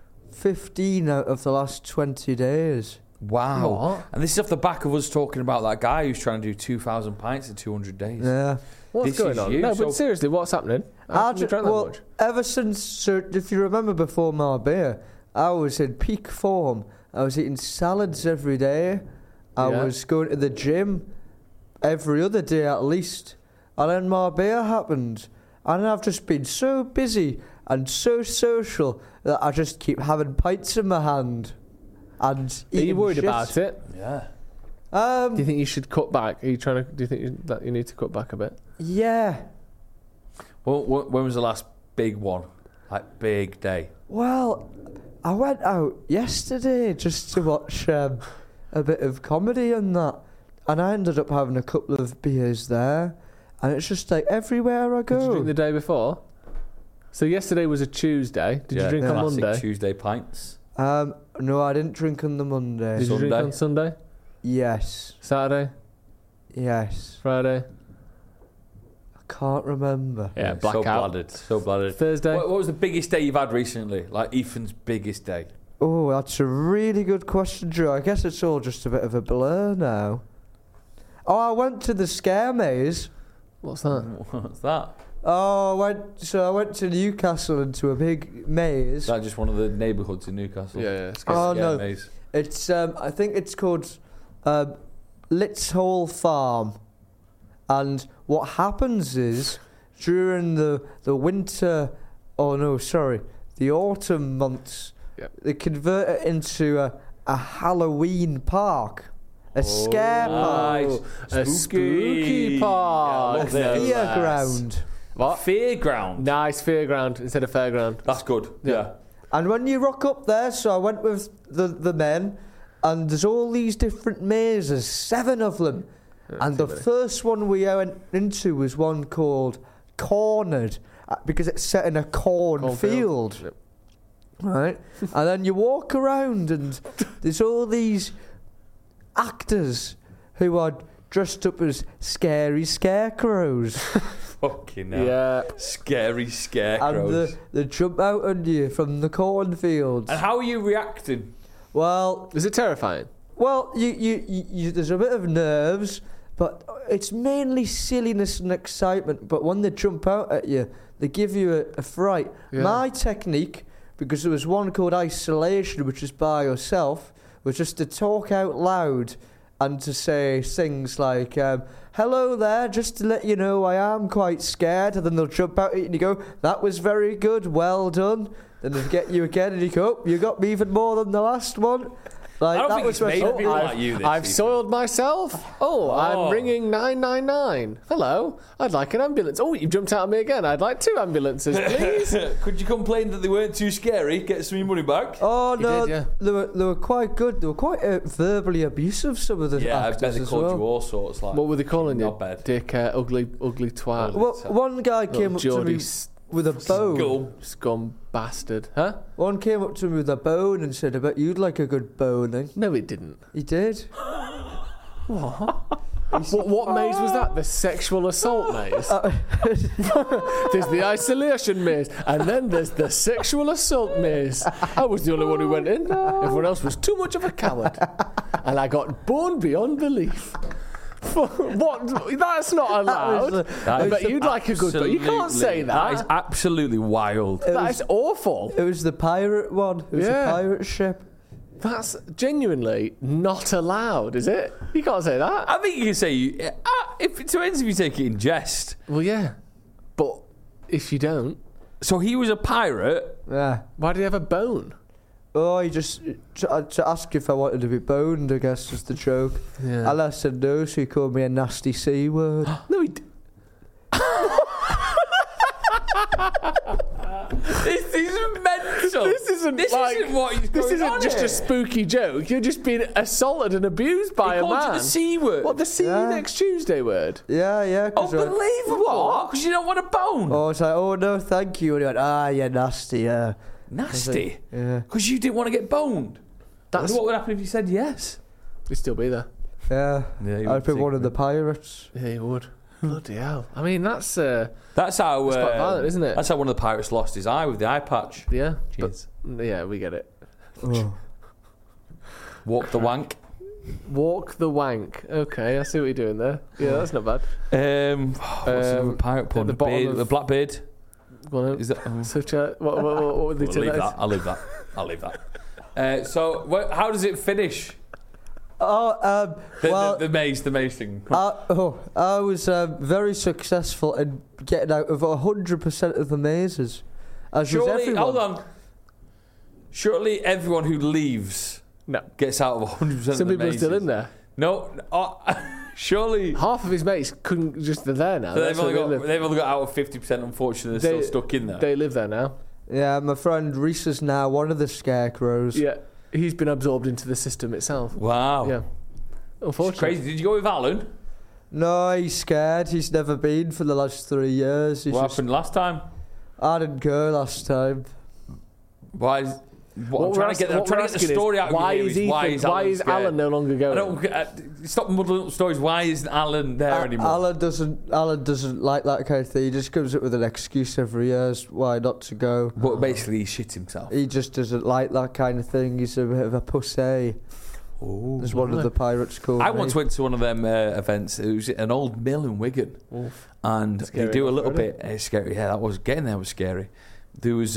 15 out of the last 20 days. Wow. What? And this is off the back of us talking about that guy who's trying to do 2,000 pints in 200 days. Yeah. What's going on? No, but seriously, what's happening? Ever since, if you remember before Marbella, I was in peak form. I was eating salads every day. I was going to the gym every other day at least. And then Marbella happened. And I've just been so busy and so social that I just keep having pints in my hand. And are you worried about it? Yeah. Do you think you should cut back? Do you think that you need to cut back a bit? Yeah. Well, when was the last big one? Like, big day? Well, I went out yesterday just to watch a bit of comedy and that. And I ended up having a couple of beers there. And it's just like everywhere I go. Did you drink the day before? So yesterday was a Tuesday. Did you drink on Monday? Tuesday pints. No, I didn't drink on the Monday. Did you drink on Sunday? Yes. Saturday? Yes. Friday? I can't remember. Yeah, blackout. So bladdered. Thursday? What was the biggest day you've had recently? Like Ethan's biggest day? Oh, that's a really good question, Joe. I guess it's all just a bit of a blur now. Oh, I went to the Scare Maze. What's that? What's that? Oh, I went to Newcastle into a big maze. Is that just one of the neighbourhoods in Newcastle? Yeah. No. Maze. It's I think it's called Litshall Farm. And what happens is during the winter, the autumn months, they convert it into a Halloween park. A scare park. A spooky park. A fairground. What? Fairground? Nice, fairground instead of fairground. That's good. Yeah. And when you rock up there, so I went with the men, and there's all these different mazes, 7 of them. And the first one we went into was one called Cornered, because it's set in a cornfield. Yep. Right? And then you walk around, and there's all these actors who are dressed up as scary scarecrows. Fucking hell. Yeah. Scary scarecrows. And they jump out on you from the cornfields. And how are you reacting? Well... Is it terrifying? Well, you there's a bit of nerves, but it's mainly silliness and excitement. But when they jump out at you, they give you a fright. Yeah. My technique, because there was one called Isolation, which is by yourself, was just to talk out loud and to say things like, hello there, just to let you know I am quite scared. And then they'll jump out at you and you go, that was very good, well done. Then they'll get you again and you go, you got me even more than the last one. Like, I don't think it's made people like you. I've soiled myself. I'm ringing 999. Hello, I'd like an ambulance. Oh, you've jumped out at me again. I'd like 2 ambulances, please. Could you complain that they weren't too scary? Get some of your money back. Oh, no, they were quite good. They were quite verbally abusive, some of the actors. I bet they called you all sorts. Like, what were they calling you? Not bad. Dick, ugly twat. Well, one guy came up to me with a bone. Scum bastard. Huh? One came up to me with a bone and said, I bet you'd like a good boning. No, it didn't. He did. What maze was that? The sexual assault maze? There's the isolation maze, and then there's the sexual assault maze. I was the only one who went in. Everyone else was too much of a coward. And I got boned beyond belief. What? That's not allowed. But you'd like a good boat. You can't say that. That is absolutely wild. That is awful. It was the pirate one. It was a pirate ship. That's genuinely not allowed, is it? You can't say that. I think you can say, if it depends if you take it in jest. Well, yeah. But if you don't. So he was a pirate. Yeah. Why did he have a bone? Oh, he just to ask if I wanted to be boned, I guess, just a joke. Yeah. And I said no, so he called me a nasty C word. No, he did. This is mental. This isn't what he's going This isn't on just here. a spooky joke. You're just being assaulted and abused by He a called man. you the C word. What, the see you next Tuesday word? Yeah. Unbelievable. Because you don't want a bone. I was like, oh no, thank you. And he went, you're nasty, yeah. Nasty. Yeah. Because you didn't want to get boned. What would happen if you said yes? He'd still be there. Yeah. I'd be one of the pirates. Yeah, he would. Bloody hell. I mean, that's how quite violent, isn't it? That's how one of the pirates lost his eye with the eye patch. Yeah. Jeez. But, yeah, we get it. Oh. Walk the wank. Walk the wank. Okay, I see what you're doing there. Yeah, that's not bad. What's another pirate pun? the bottom of- the Blackbeard. Well, Is that? such a what would they I'll say leave that that. I'll leave that. So, how does it finish? Oh, The maze thing. I was very successful in getting out of 100% of the mazes. As was everyone. Hold on. Surely everyone who leaves No. gets out of 100% of the Some people are mazes. still in there. No. Surely. Half of his mates couldn't just they're there now. They've That's where only, they live. they've only got out of 50%, unfortunately. They're still stuck in there. They live there now. Yeah, my friend Reese is now one of the scarecrows. Yeah. He's been absorbed into the system itself. Wow. Yeah. It's Unfortunately. crazy. Did you go with Alan? No, he's scared. He's never been for the last 3 years. What happened last time? I didn't go last time. Why is... I'm trying to get the story out of why you. Why is Alan no longer going? I don't stop muddling up stories. Why isn't Alan there anymore? Alan doesn't like that kind of thing. He just comes up with an excuse every year as why not to go. But basically, he shit himself. He just doesn't like that kind of thing. He's a bit of a pussy. Oh, There's one of the pirates called. I once went to one of them events. It was an old mill in Wigan, and they do a little bit. It's scary. Yeah, that was getting there was scary. There was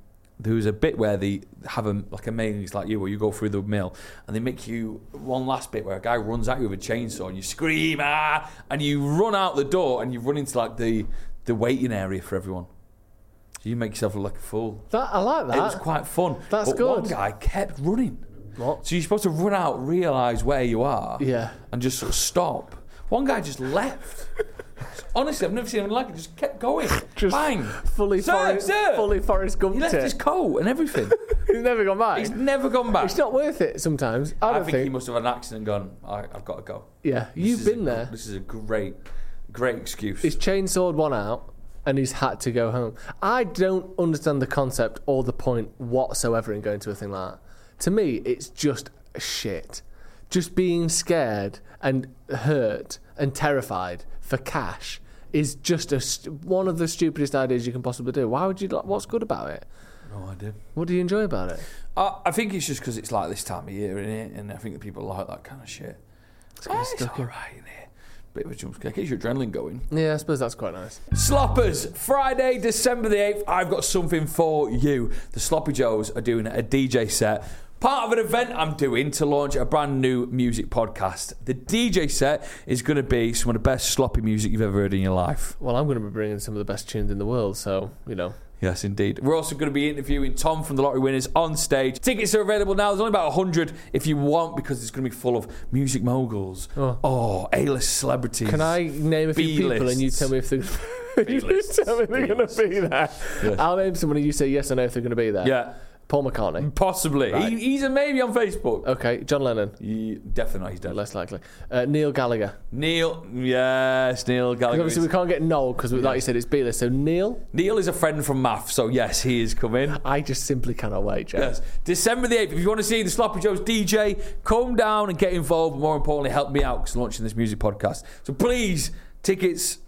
a bit where they have a maze like you, where you go through the mill, and they make you one last bit where a guy runs at you with a chainsaw, and you scream and you run out the door, and you run into like the waiting area for everyone. So you make yourself look like a fool. I like that. It was quite fun. That's but good. One guy kept running. What? So you're supposed to run out, realise where you are, Yeah. and just sort of stop. One guy just left. Honestly, I've never seen anything like it. Just kept going. Just bang. Fully Forrest Gump. He left his coat and everything. He's never gone back. He's never gone back. It's not worth it sometimes. I don't think he must have had an accident and gone, I've got to go. Yeah, This you've is been there. This is a great excuse. He's chainsawed one out and he's had to go home. I don't understand the concept or the point whatsoever in going to a thing like that. To me, it's just shit. Just being scared and hurt and terrified for cash is just one of the stupidest ideas you can possibly do. Why would you? What's good about it? No idea. What do you enjoy about it? I think it's just because it's like this time of year, innit? And I think that people like that kind of shit. It's all right, innit? Bit of a jump scare. Keeps your adrenaline going. Yeah, I suppose that's quite nice. Sloppers, Friday, December the 8th, I've got something for you. The Sloppy Joes are doing a DJ set. Part of an event I'm doing to launch a brand new music podcast. The DJ set is going to be some of the best sloppy music you've ever heard in your life. Well, I'm going to be bringing some of the best tunes in the world, so, you know. Yes, indeed. We're also going to be interviewing Tom from the Lottery Winners on stage. Tickets are available now. There's only about 100 if you want, because it's going to be full of music moguls. Oh, A-list celebrities. Can I name a few people and you tell me if they're going to be there? Yes. I'll name someone and you say yes or no if they're going to be there. Yeah. Paul McCartney. Possibly. Right. He's a maybe on Facebook. Okay. John Lennon. Definitely not. He's dead. Less likely. Neil Gallagher. Neil Gallagher. Obviously, we can't get Noel because, like you said, it's B-list. So Neil is a friend from Math, so yes, he is coming. I just simply cannot wait, Jeff. Yes. December the 8th, if you want to see the Sloppy Joes DJ, come down and get involved, but more importantly, help me out because I'm launching this music podcast. So please, tickets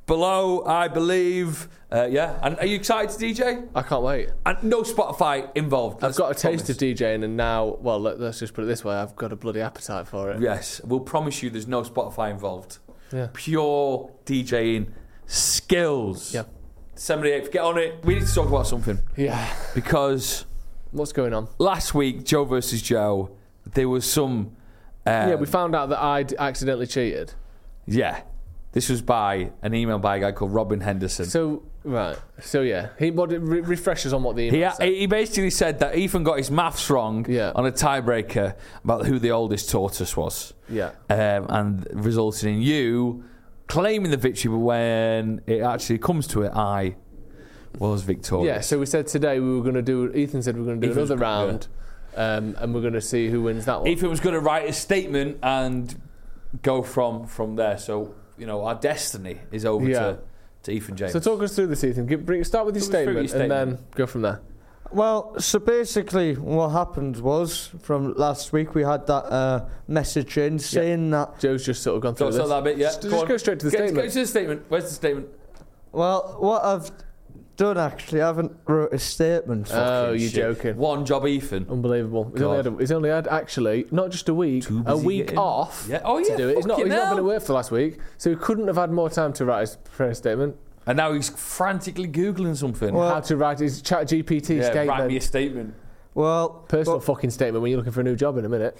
below, I believe. Yeah. And are you excited to DJ? I can't wait. And no Spotify involved. I've got a taste of DJing, and now, well, let's just put it this way: I've got a bloody appetite for it. Yes, we'll promise you there's no Spotify involved. Yeah. Pure DJing skills. Yeah. December 8th, get on it. We need to talk about something. Yeah. Because what's going on? Last week, Joe versus Joe, there was some... yeah, we found out that I'd accidentally cheated. Yeah. This was by an email by a guy called Robin Henderson. So, right. So, yeah. He refreshes on what the email said. He basically said that Ethan got his maths wrong on a tiebreaker about who the oldest tortoise was. Yeah. And resulting in you claiming the victory, but when it actually comes to it, I was victorious. Yeah, so we said today we were going to do... Ethan said we were going to do another round, and we're going to see who wins that one. Ethan was going to write a statement and go from there. So, you know, our destiny is over to Ethan James. So talk us through this, Ethan. Start with your statement and then go from there. Well, so basically what happened was, from last week we had that message in saying that... Joe's just sort of gone through this. That bit, yeah. Just go straight to the statement. Go to the statement. Where's the statement? Well, what I've done actually, I haven't wrote a statement. Oh, you're joking. One job, Ethan. Unbelievable. He's only had actually, not just a week off to do it. He's not been at work for the last week, so he couldn't have had more time to write his prayer statement. And now he's frantically Googling something. Well, how to write his chat GPT statement. Write me a statement. Well, personal fucking statement when you're looking for a new job in a minute.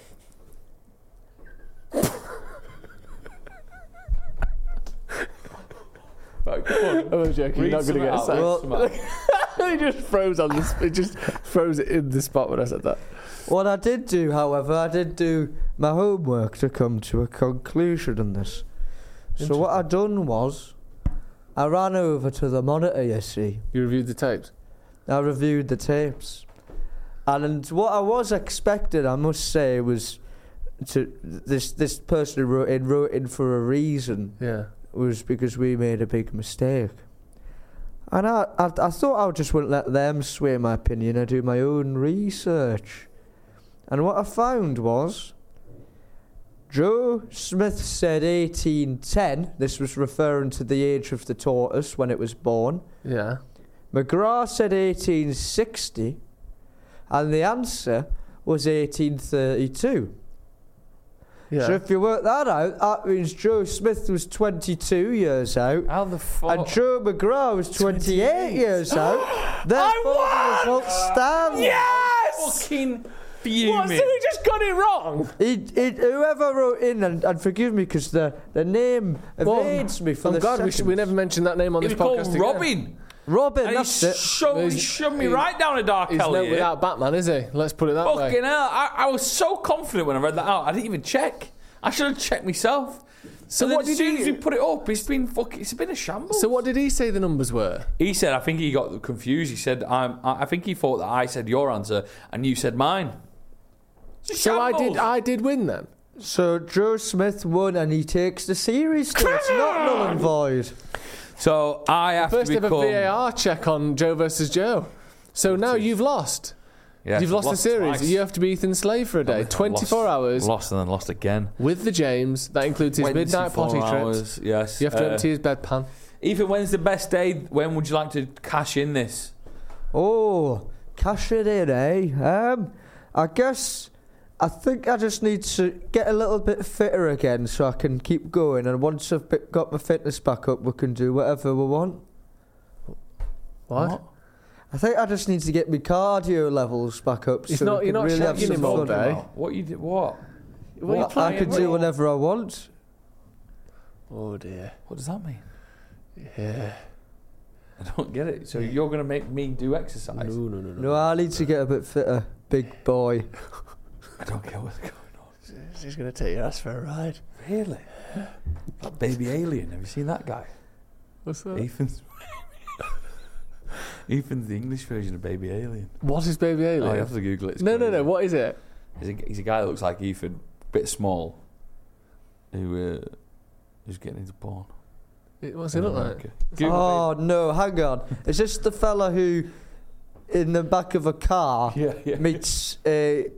Right, come on. I'm joking. You're not going to get a sack. Well, he just froze on this. It just froze it in the spot when I said that. What I did do, however, I did do my homework to come to a conclusion on this. So what I done was, I ran over to the monitor, you see. You reviewed the tapes? I reviewed the tapes. And what I was expecting, I must say, was to this person who wrote in for a reason. Yeah. Was because we made a big mistake. And I thought I just wouldn't let them sway my opinion. I do my own research. And what I found was, Joe Smith said 1810. This was referring to the age of the tortoise when it was born. Yeah. McGrath said 1860. And the answer was 1832. Yeah. So if you work that out, that means Joe Smith was 22 years out. How the fuck? And Joe McGrath was 28 years out. Therefore, the result stands. Yes! Fucking fuming. What, so he just got it wrong? Whoever wrote in, and forgive me because the name evades me for I'm the glad we never mentioned that name on this podcast again. Robin. Robin, And that's he shoved me right down a dark He's alley. no without Batman, is he? Let's put it that way. Fucking hell. I was so confident when I read that out. I didn't even check. I should have checked myself. So what as did soon he- as we put it up, it's been a shambles. So what did he say the numbers were? He said, I think he got confused. He said, I think he thought that I said your answer and you said mine. So I did win then? So Joe Smith won and he takes the series still. It's not null and void. So I have First to ever become... VAR check on Joe versus Joe. So now you've lost. Yes, You've lost the series. twice. You have to be Ethan's slave for a day. 24 hours Lost and then lost again. with the James. That includes his midnight 24 potty trips. hours, yes. You have to empty his bedpan. Ethan, when's the best day? When would you like to cash in this? Oh, cash it in, eh? I think I just need to get a little bit fitter again so I can keep going. And once I've got my fitness back up, we can do whatever we want. What? I think I just need to get my cardio levels back up. It's so not- we you're can not really have shagging some him all fun. day. What you did? What? What are you I can do whatever I want. Oh dear. What does that mean? Yeah. I don't get it. So you're going to make me do exercise? No. No, I need to get a bit fitter, big boy. I don't get what's going on. He's going to take your ass for a ride. Really? That baby alien. Have you seen that guy? What's that? Ethan's the English version of Baby Alien. What is Baby Alien? Oh, you have to Google it. It's No. crazy. What is it? He's a guy that looks like Ethan, a bit small, who's getting into porn. What's it look like? America. Google Oh no, hang on. Is this the fella who, in the back of a car, Yeah. meets a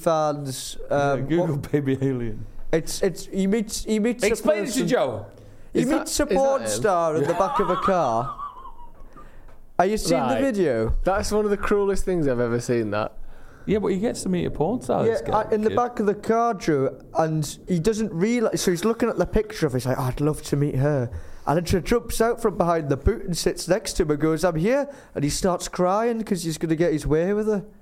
OnlyFans? Google Baby Alien. He meets. Explain it to Joe. He meets a porn star at the back of a car. Are you seeing the video? That's one of the cruelest things I've ever seen, that. Yeah, but he gets to meet a porn star. In the back of the car, Drew, and he doesn't realise. So he's looking at the picture of it. He's like, I'd love to meet her. And then she jumps out from behind the boot and sits next to him and goes, I'm here. And he starts crying because he's going to get his way with her.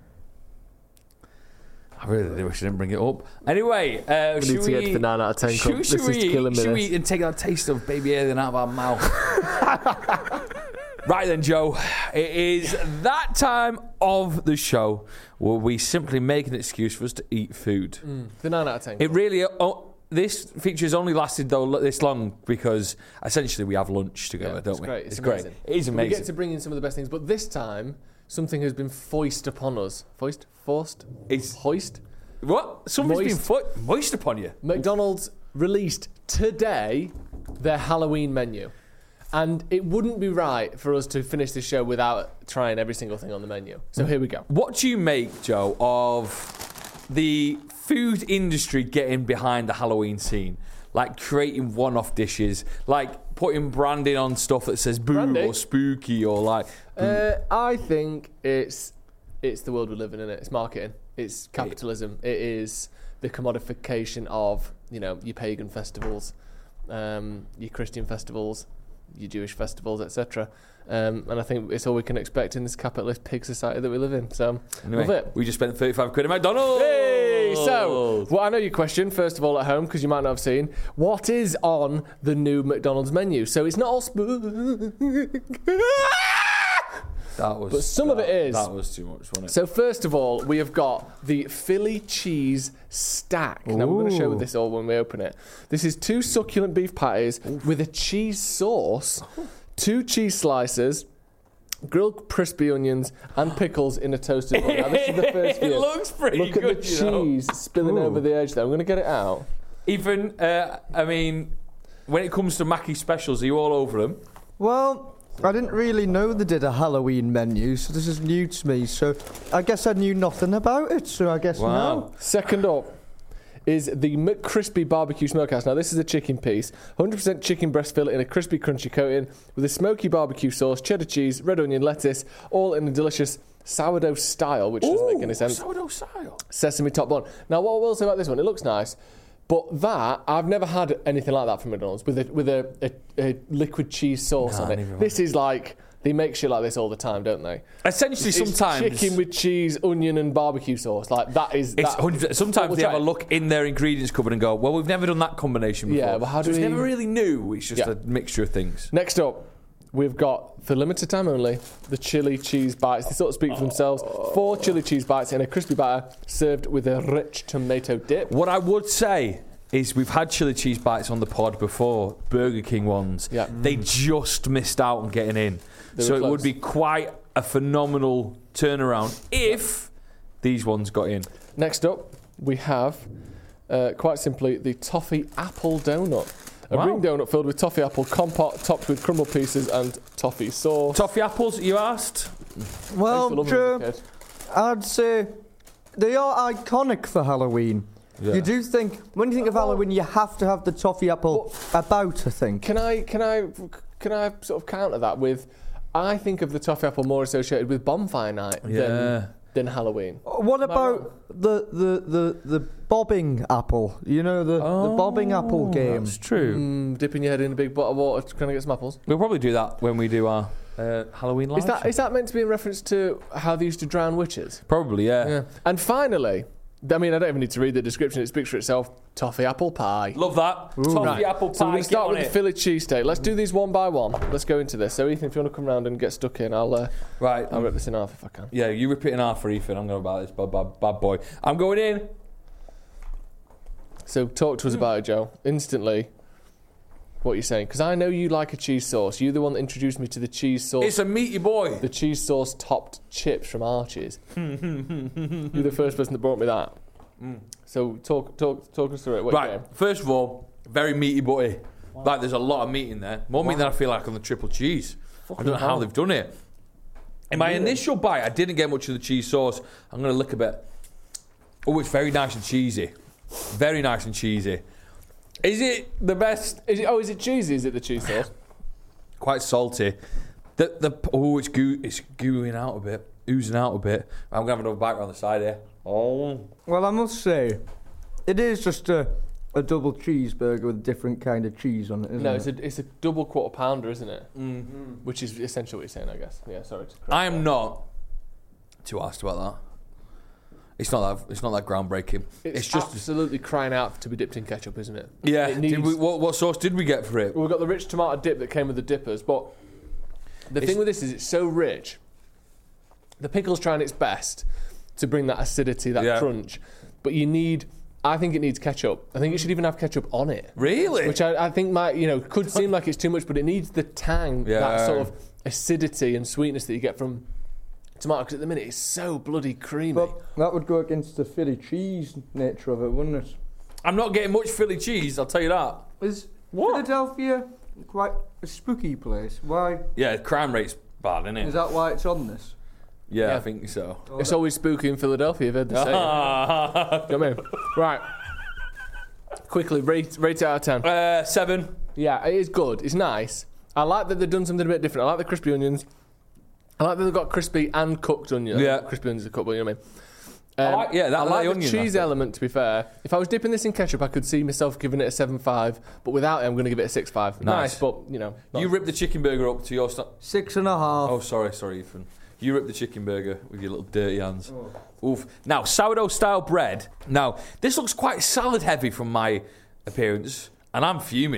I really wish I didn't bring it up. Anyway, we need to get to the 9 out of 10 club. This is killing me. Should we eat and take that taste of baby alien out of our mouth? Right then, Joe, it is that time of the show where we simply make an excuse for us to eat food. The 9 out of 10. It really... this feature has only lasted this long because essentially we have lunch together, don't we? Great. It's great. It is amazing. We get to bring in some of the best things, but this time something has been foisted upon us. Hoist? What? Something's been moist upon you. McDonald's released today their Halloween menu. And it wouldn't be right for us to finish this show without trying every single thing on the menu. So here we go. What do you make, Joe, of the food industry getting behind the Halloween scene? Like creating one-off dishes, like putting branding on stuff that says boo or spooky or like... I think it's the world we live in, isn't it? It's marketing. It's capitalism. It is the commodification of, your pagan festivals, your Christian festivals, your Jewish festivals, etc. And I think it's all we can expect in this capitalist pig society that we live in. So, love it. We just spent 35 quid at McDonald's. Hey! So, well, I know your question, first of all, at home, because you might not have seen. What is on the new McDonald's menu? So it's not all but some of it is. That was too much, wasn't it? So first of all, we have got the Philly cheese stack. Now we're going to show you this all when we open it. This is 2 succulent beef patties with a cheese sauce, 2 cheese slices, grilled crispy onions, and pickles in a toasted bun. Now this is the first view. It looks pretty good. Look at the cheese spilling over the edge there. I'm going to get it out. Even, when it comes to Mackie specials, are you all over them? Well... I didn't really know they did a Halloween menu, so this is new to me. So I guess I knew nothing about it, so I guess now. Second up is the McCrispy Barbecue Smokehouse. Now, this is a chicken piece. 100% chicken breast fillet in a crispy, crunchy coating with a smoky barbecue sauce, cheddar cheese, red onion, lettuce, all in a delicious sourdough style, which doesn't make any sense. Sourdough style? Sesame top bun. Now, what I will say about this one, it looks nice. But that, I've never had anything like that from McDonald's with a liquid cheese sauce on it. This is like, they make shit like this all the time, don't they? Essentially, sometimes... chicken with cheese, onion and barbecue sauce. Like, that is... Sometimes they have a look in their ingredients cupboard and go, well, we've never done that combination before. Yeah, but how do we... It's never really new. It's just a mixture of things. Next up, we've got, for limited time only, the chili cheese bites. They sort of speak for themselves. 4 chili cheese bites in a crispy batter served with a rich tomato dip. What I would say is we've had chili cheese bites on the pod before, Burger King ones. Yeah. They just missed out on getting in. So it would be quite a phenomenal turnaround if these ones got in. Next up, we have, quite simply, the toffee apple donut. A ring donut filled with toffee apple compote topped with crumble pieces and toffee sauce. Toffee apples, you asked? Well, Drew, I'd say they are iconic for Halloween. Yeah. You do think, when you think of Halloween, you have to have the toffee apple about, I think. Can I sort of counter that with, I think of the toffee apple more associated with bonfire night than Halloween. What about the bobbing apple? You know, the bobbing apple game. That's true. Dipping your head in a big pot of water trying to get some apples. We'll probably do that when we do our Halloween live. Is that meant to be in reference to how they used to drown witches? Probably, yeah. And finally, I mean, I don't even need to read the description. It speaks for itself. Toffee apple pie. Love that. Ooh. Toffee apple pie. So we're going to start with the Philly cheesesteak. Let's do these one by one. Let's go into this. So, Ethan, if you want to come round and get stuck in, I'll rip this in half if I can. Yeah, you rip it in half for Ethan. I'm going about this bad boy. I'm going in. So talk to us about it, Joe. Instantly. What are you saying? Because I know you like a cheese sauce. You're the one that introduced me to the cheese sauce. It's a meaty boy. The cheese sauce topped chips from Archie's. You're the first person that brought me that. So talk us through it. Right. First of all, very meaty boy. Wow. Like there's a lot of meat in there. More meat than I feel like on the triple cheese. I don't know how they've done it. In my initial bite, I didn't get much of the cheese sauce. I'm going to lick a bit. Oh, it's very nice and cheesy. Very nice and cheesy. Is it the best? Is it cheesy? Is it the cheese sauce? Quite salty. It's gooing out a bit, oozing out a bit. I'm gonna have another bite around the side here. Oh. Well, I must say, it is just a double cheeseburger with a different kind of cheese on it, isn't it? It's a double quarter pounder, isn't it? Mm-hmm. Which is essentially what you're saying, I guess. Yeah, sorry. I am not too asked about that. It's not that groundbreaking. It's just absolutely crying out to be dipped in ketchup, isn't it? Yeah. It needs, what sauce did we get for it? Well, we got the rich tomato dip that came with the dippers, but the thing with this is it's so rich. The pickle's trying its best to bring that acidity, that crunch, but I think it needs ketchup. I think it should even have ketchup on it. Really? Which I think could seem like it's too much, but it needs the tang, that sort of acidity and sweetness that you get from tomato, because at the minute it's so bloody creamy. But that would go against the Philly cheese nature of it, wouldn't it? I'm not getting much Philly cheese, I'll tell you that. Is Philadelphia quite a spooky place? Why? Yeah, crime rate's bad, isn't it? Is that why it's on this? Yeah, I think so. It's always spooky in Philadelphia, you've heard the saying. You know what I mean? Right. Quickly, rate it out of 10. 7. Yeah, it is good. It's nice. I like that they've done something a bit different. I like the crispy onions. I like that they've got crispy and cooked onions. Yeah. Crispy onions are cooked, but you know what I mean? I like the cheese element, to be fair. If I was dipping this in ketchup, I could see myself giving it a 7.5, but without it, I'm going to give it a 6.5. Nice, but, You ripped the chicken burger up to your... 6.5. Oh, sorry, Ethan. You ripped the chicken burger with your little dirty hands. Oh. Oof. Now, sourdough-style bread. Now, this looks quite salad-heavy from my appearance, and I'm fuming.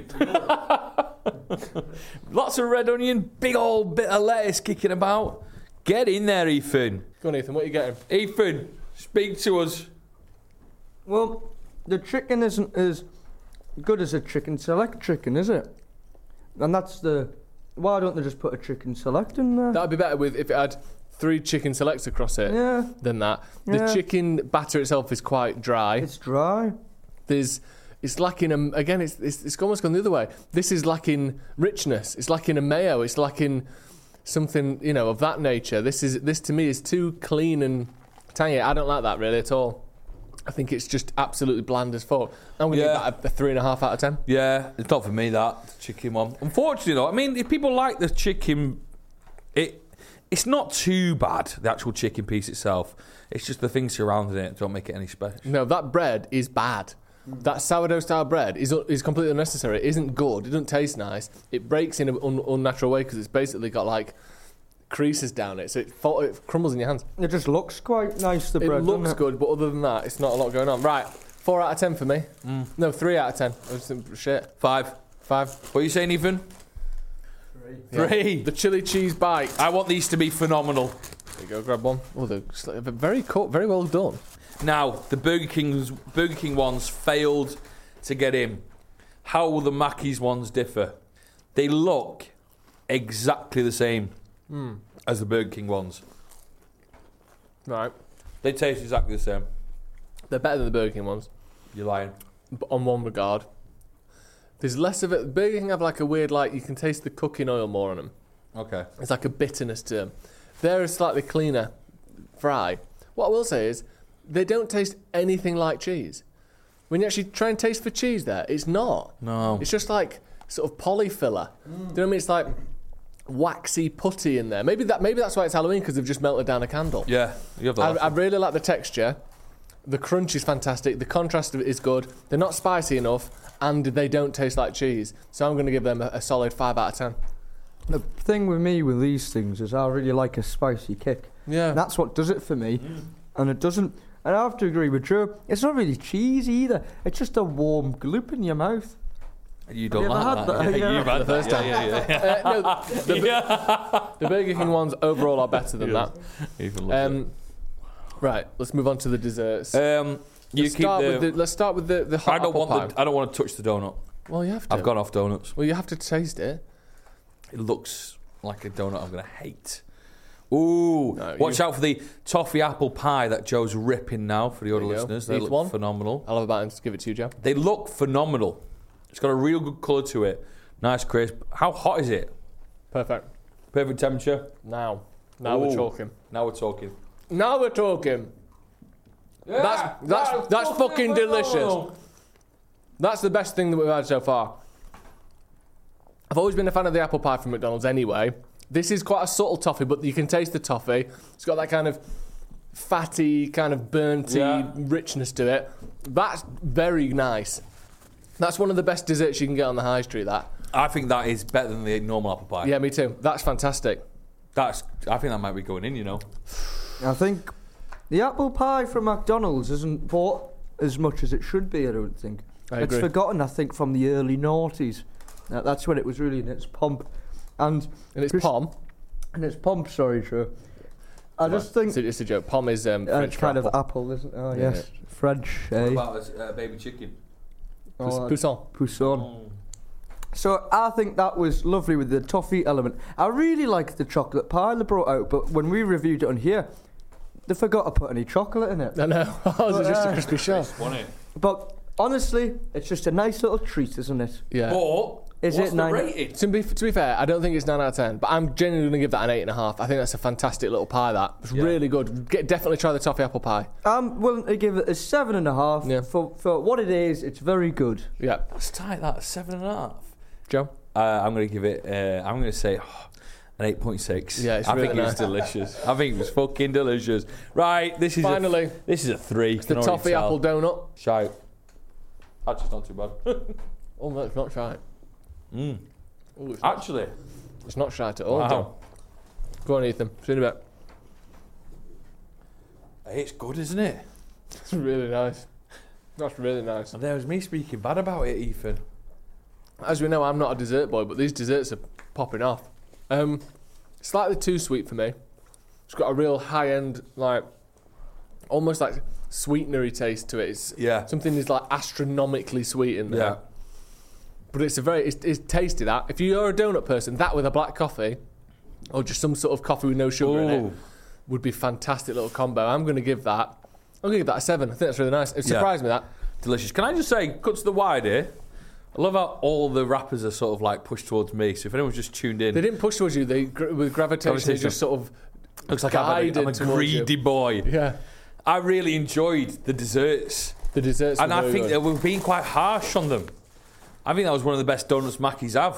Lots of red onion, big old bit of lettuce kicking about. Get in there, Ethan. Go on, Ethan, what are you getting? Ethan, speak to us. Well, the chicken isn't as good as a chicken select chicken, is it? And that's the... Why don't they just put a chicken select in there? That'd be better if it had 3 chicken selects across it than that. The chicken batter itself is quite dry. It's dry. It's lacking it's almost gone the other way. This is lacking richness. It's lacking a mayo. It's lacking something of that nature. This to me is too clean and tangy. I don't like that really at all. I think it's just absolutely bland as fuck. I'm going to give that a 3.5 out of 10. Yeah, it's not for me, that chicken one. Unfortunately, though, I mean, if people like the chicken, it's not too bad, the actual chicken piece itself. It's just the things surrounding it don't make it any special. No, that bread is bad. That sourdough-style bread is completely unnecessary. It isn't good. It doesn't taste nice. It breaks in an unnatural way because it's basically got, creases down it, so it crumbles in your hands. It just looks quite nice, the bread. It looks good, but other than that, it's not a lot going on. Right, 4 out of 10 for me. No, 3 out of 10. I just think shit. 5. What are you saying, Ethan? 3. 3. The chili cheese bite. I want these to be phenomenal. There you go, grab one. Oh, they're very cooked, very well done. Now, the Burger King ones failed to get in. How will the Mackey's ones differ? They look exactly the same as the Burger King ones. Right. They taste exactly the same. They're better than the Burger King ones. You're lying. But on one regard. There's less of it. Burger King have a weird, you can taste the cooking oil more on them. Okay. It's like a bitterness to them. They're a slightly cleaner fry. What I will say is, they don't taste anything like cheese. When you actually try and taste for cheese there, it's not. No. It's just sort of polyfiller. Do you know what I mean? It's like waxy putty in there. Maybe that's why it's Halloween, because they've just melted down a candle. Yeah, you have that. I really like the texture. The crunch is fantastic. The contrast is good. They're not spicy enough, and they don't taste like cheese. So I'm going to give them a solid 5 out of 10. The thing with me with these things is I really like a spicy kick. Yeah. And that's what does it for me. And it doesn't... And I have to agree with Joe, it's not really cheese either. It's just a warm gloop in your mouth. You don't Have you like ever that. had that? Yeah, you've had The first time. Yeah. The Burger King ones overall are better than that. Ethan loves Right, let's move on to the desserts. let's start with the hot apple pie. I don't want to touch the donut. Well, you have to. I've gone off donuts. Well, you have to taste it. It looks like a donut I'm going to hate. Ooh, No, watch out for the toffee apple pie that Joe's ripping now for the other There you go. listeners. They Eat look one. phenomenal. I'll have a bite and give it to you, Joe. They look phenomenal. It's got a real good colour to it. Nice crisp. How hot is it? Perfect. Perfect temperature. Now we're Ooh. talking. Now we're talking. Now we're talking. That's fucking delicious. That's the best thing that we've had so far. I've always been a fan of the apple pie from McDonald's anyway. This is quite a subtle toffee, but you can taste the toffee. It's got that kind of fatty, kind of burnty richness to it. That's very nice. That's one of the best desserts you can get on the high street, that. I think that is better than the normal apple pie. Yeah, me too. That's fantastic. I think that might be going in, you know. I think the apple pie from McDonald's isn't bought as much as it should be, I don't think. I It's agree. forgotten, I think, from the early noughties. That's when it was really in its pomp. And it's Chris- Pom. In its pomp, sorry, true. I just think... It's a joke. Pom is French it's for kind apple. of apple, isn't it? Oh, Yeah, yes. French, What eh? about baby chicken? Poussin. Poussin. So I think that was lovely with the toffee element. I really liked the chocolate pie they brought out, but when we reviewed it on here, they forgot to put any chocolate in it. I know. Oh, it's just a crispy shell. But honestly, it's just a nice little treat, isn't it? Yeah. But Is what's it the 9? rating? To be fair, I don't think it's 9 out of 10, but I'm genuinely going to give that an 8.5. I think that's a fantastic little pie, that. It's really good. Definitely try the toffee apple pie. I'm willing to give it a 7.5. Yeah. For what it is, it's very good. Yeah. Let's tie that 7.5. Joe? I'm going to give it. I'm going to say an 8.6. Yeah, it's I really think it was nice. delicious. I think it was fucking delicious. Right, this is Finally. this is a 3. It's the toffee apple donut. Shout. That's just not too bad. Oh, no, it's not shy. Mm. Oh, it's not, Actually, it's not shy at all. wow. Joe. Go on, Ethan. See you in a bit. It's good, isn't it? It's really nice. That's really nice. And there was me speaking bad about it, Ethan. As we know, I'm not a dessert boy, but these desserts are popping off. Slightly too sweet for me. It's got a real high-end, like, almost like sweetenery taste to it. It's something is like astronomically sweet in there. Yeah. But it's it's tasty, that. If you're a donut person, that with a black coffee, or just some sort of coffee with no sugar in it, would be a fantastic little combo. I'm going to give that a 7. I think that's really nice. It surprised me, that. Delicious. Can I just say, cut to the wide here. I love how all the rappers are sort of like pushed towards me. So if anyone's just tuned in, They didn't push towards you. They with gravitation, they just sort of looks like I'm a guided towards greedy you. boy. Yeah. I really enjoyed the desserts, The desserts and were I very think good. that we're being quite harsh on them. I think that was one of the best donuts Mackey's have.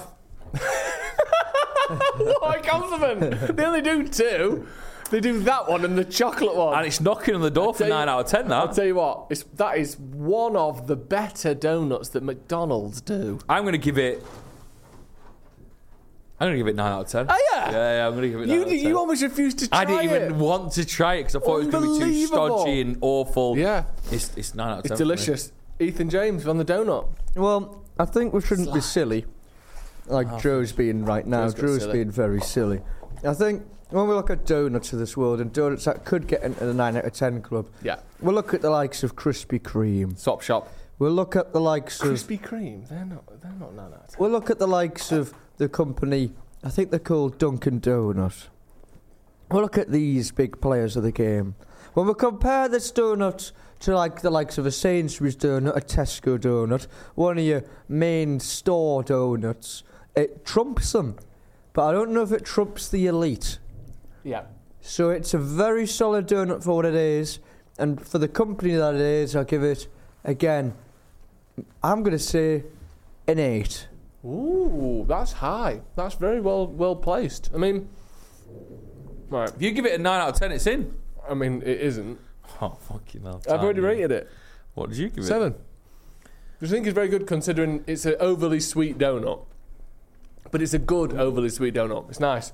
What a compliment! They only do 2. They do that one and the chocolate one. And it's knocking on the door for tell you- 9 out of 10 I'll now. tell you what, that is one of the better donuts that McDonald's do. I'm going to give it 9 out of 10. Oh, yeah? Yeah, I'm going to give it 9 out of 10. You almost refused to try I didn't it. even want to try it because I thought it was going to be too Unbelievable. stodgy and awful. Yeah, It's 9 out of 10. it's delicious. Ethan James on the donut. Well, I think we shouldn't be silly, like Joe's being right now. Joe's got Joe's silly. being very silly. I think when we look at donuts of this world and donuts that could get into the 9 out of 10 club, Yeah. we'll look at the likes of Krispy Kreme. Swap shop. We'll look at the likes of... Krispy Kreme. They're not 9 out of 10. We'll look at the likes of the company, I think they're called Dunkin' Donuts. We'll look at these big players of the game. When we compare this donut to like the likes of a Sainsbury's donut, a Tesco donut, one of your main store donuts, it trumps them. But I don't know if it trumps the elite. Yeah. So it's a very solid donut for what it is. And for the company that it is, I'll give it, again, I'm going to say an 8. Ooh, that's high. That's very well placed. I mean, right. If you give it a 9 out of 10, it's in. I mean, it isn't. Oh, fucking hell. I've already rated it. What did you give it? 7. Which I think is very good considering it's an overly sweet donut. But it's a good overly sweet donut. It's nice.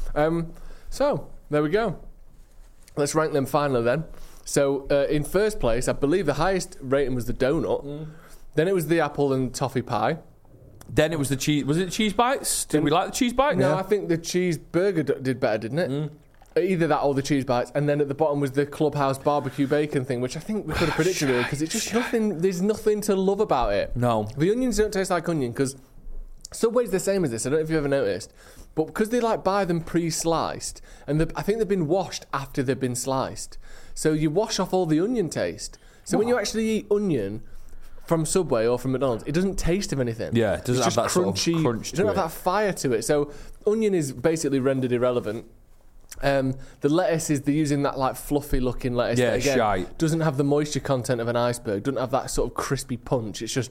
So, there we go. Let's rank them finally then. So, in first place, I believe the highest rating was the donut. Then it was the apple and toffee pie. Then it was the cheese. Was it cheese bites? Did we like the cheese bites? No, I think the cheeseburger did better, didn't it? Either that or the cheese bites. And then at the bottom was the Clubhouse barbecue bacon thing, which I think we could have predicted really, because it's just nothing, there's nothing to love about it. No. The onions don't taste like onion, because Subway's the same as this. I don't know if you've ever noticed. But because they like buy them pre-sliced, and I think they've been washed after they've been sliced. So you wash off all the onion taste. So when you actually eat onion from Subway or from McDonald's, it doesn't taste of anything. Yeah, it doesn't It's have just that sort of crunchy, crunch it doesn't to have that fire to it. So onion is basically rendered irrelevant. The lettuce is they're using that like fluffy looking lettuce Yeah, that again shite. doesn't have the moisture content of an iceberg, doesn't have that sort of crispy punch. It's just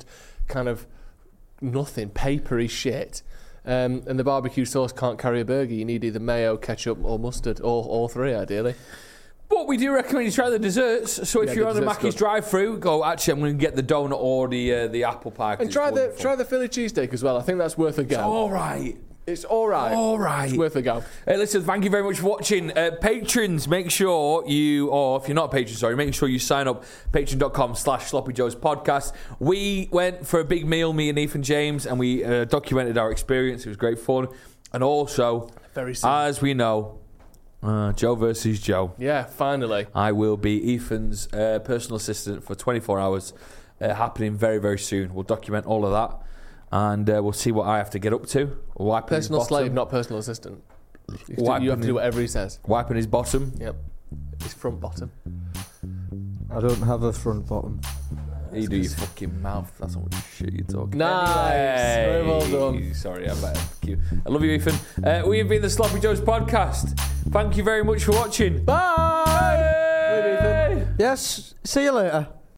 kind of nothing, papery shit. And the barbecue sauce can't carry a burger. You need either mayo, ketchup, or mustard, or all three, ideally. But we do recommend you try the desserts. So if you're on the Mackey's drive-through, go, actually, I'm going to get the donut or the apple pie. And try the Philly cheesesteak as well. I think that's worth a go. It's all right. It's all right. All right. It's worth a go. Listen, thank you very much for watching. Patrons, make sure you, or if you're not a patron, sorry, make sure you sign up. Patreon.com/Sloppy Joe's podcast. We went for a big meal, me and Ethan James, and we documented our experience. It was great fun. And also, Very soon. as we know, Joe versus Joe. Yeah, finally. I will be Ethan's personal assistant for 24 hours, happening very, very soon. We'll document all of that. And we'll see what I have to get up to. Personal slave, not personal assistant. You have to do whatever he says. Wiping his bottom. Yep. His front bottom. I don't have a front bottom. You do your fucking mouth. That's not what shit you're talking. Nice. Very well done. Sorry, I better. I love you, Ethan. We've been the Sloppy Joe's podcast. Thank you very much for watching. Bye. Bye. Yes, see you later.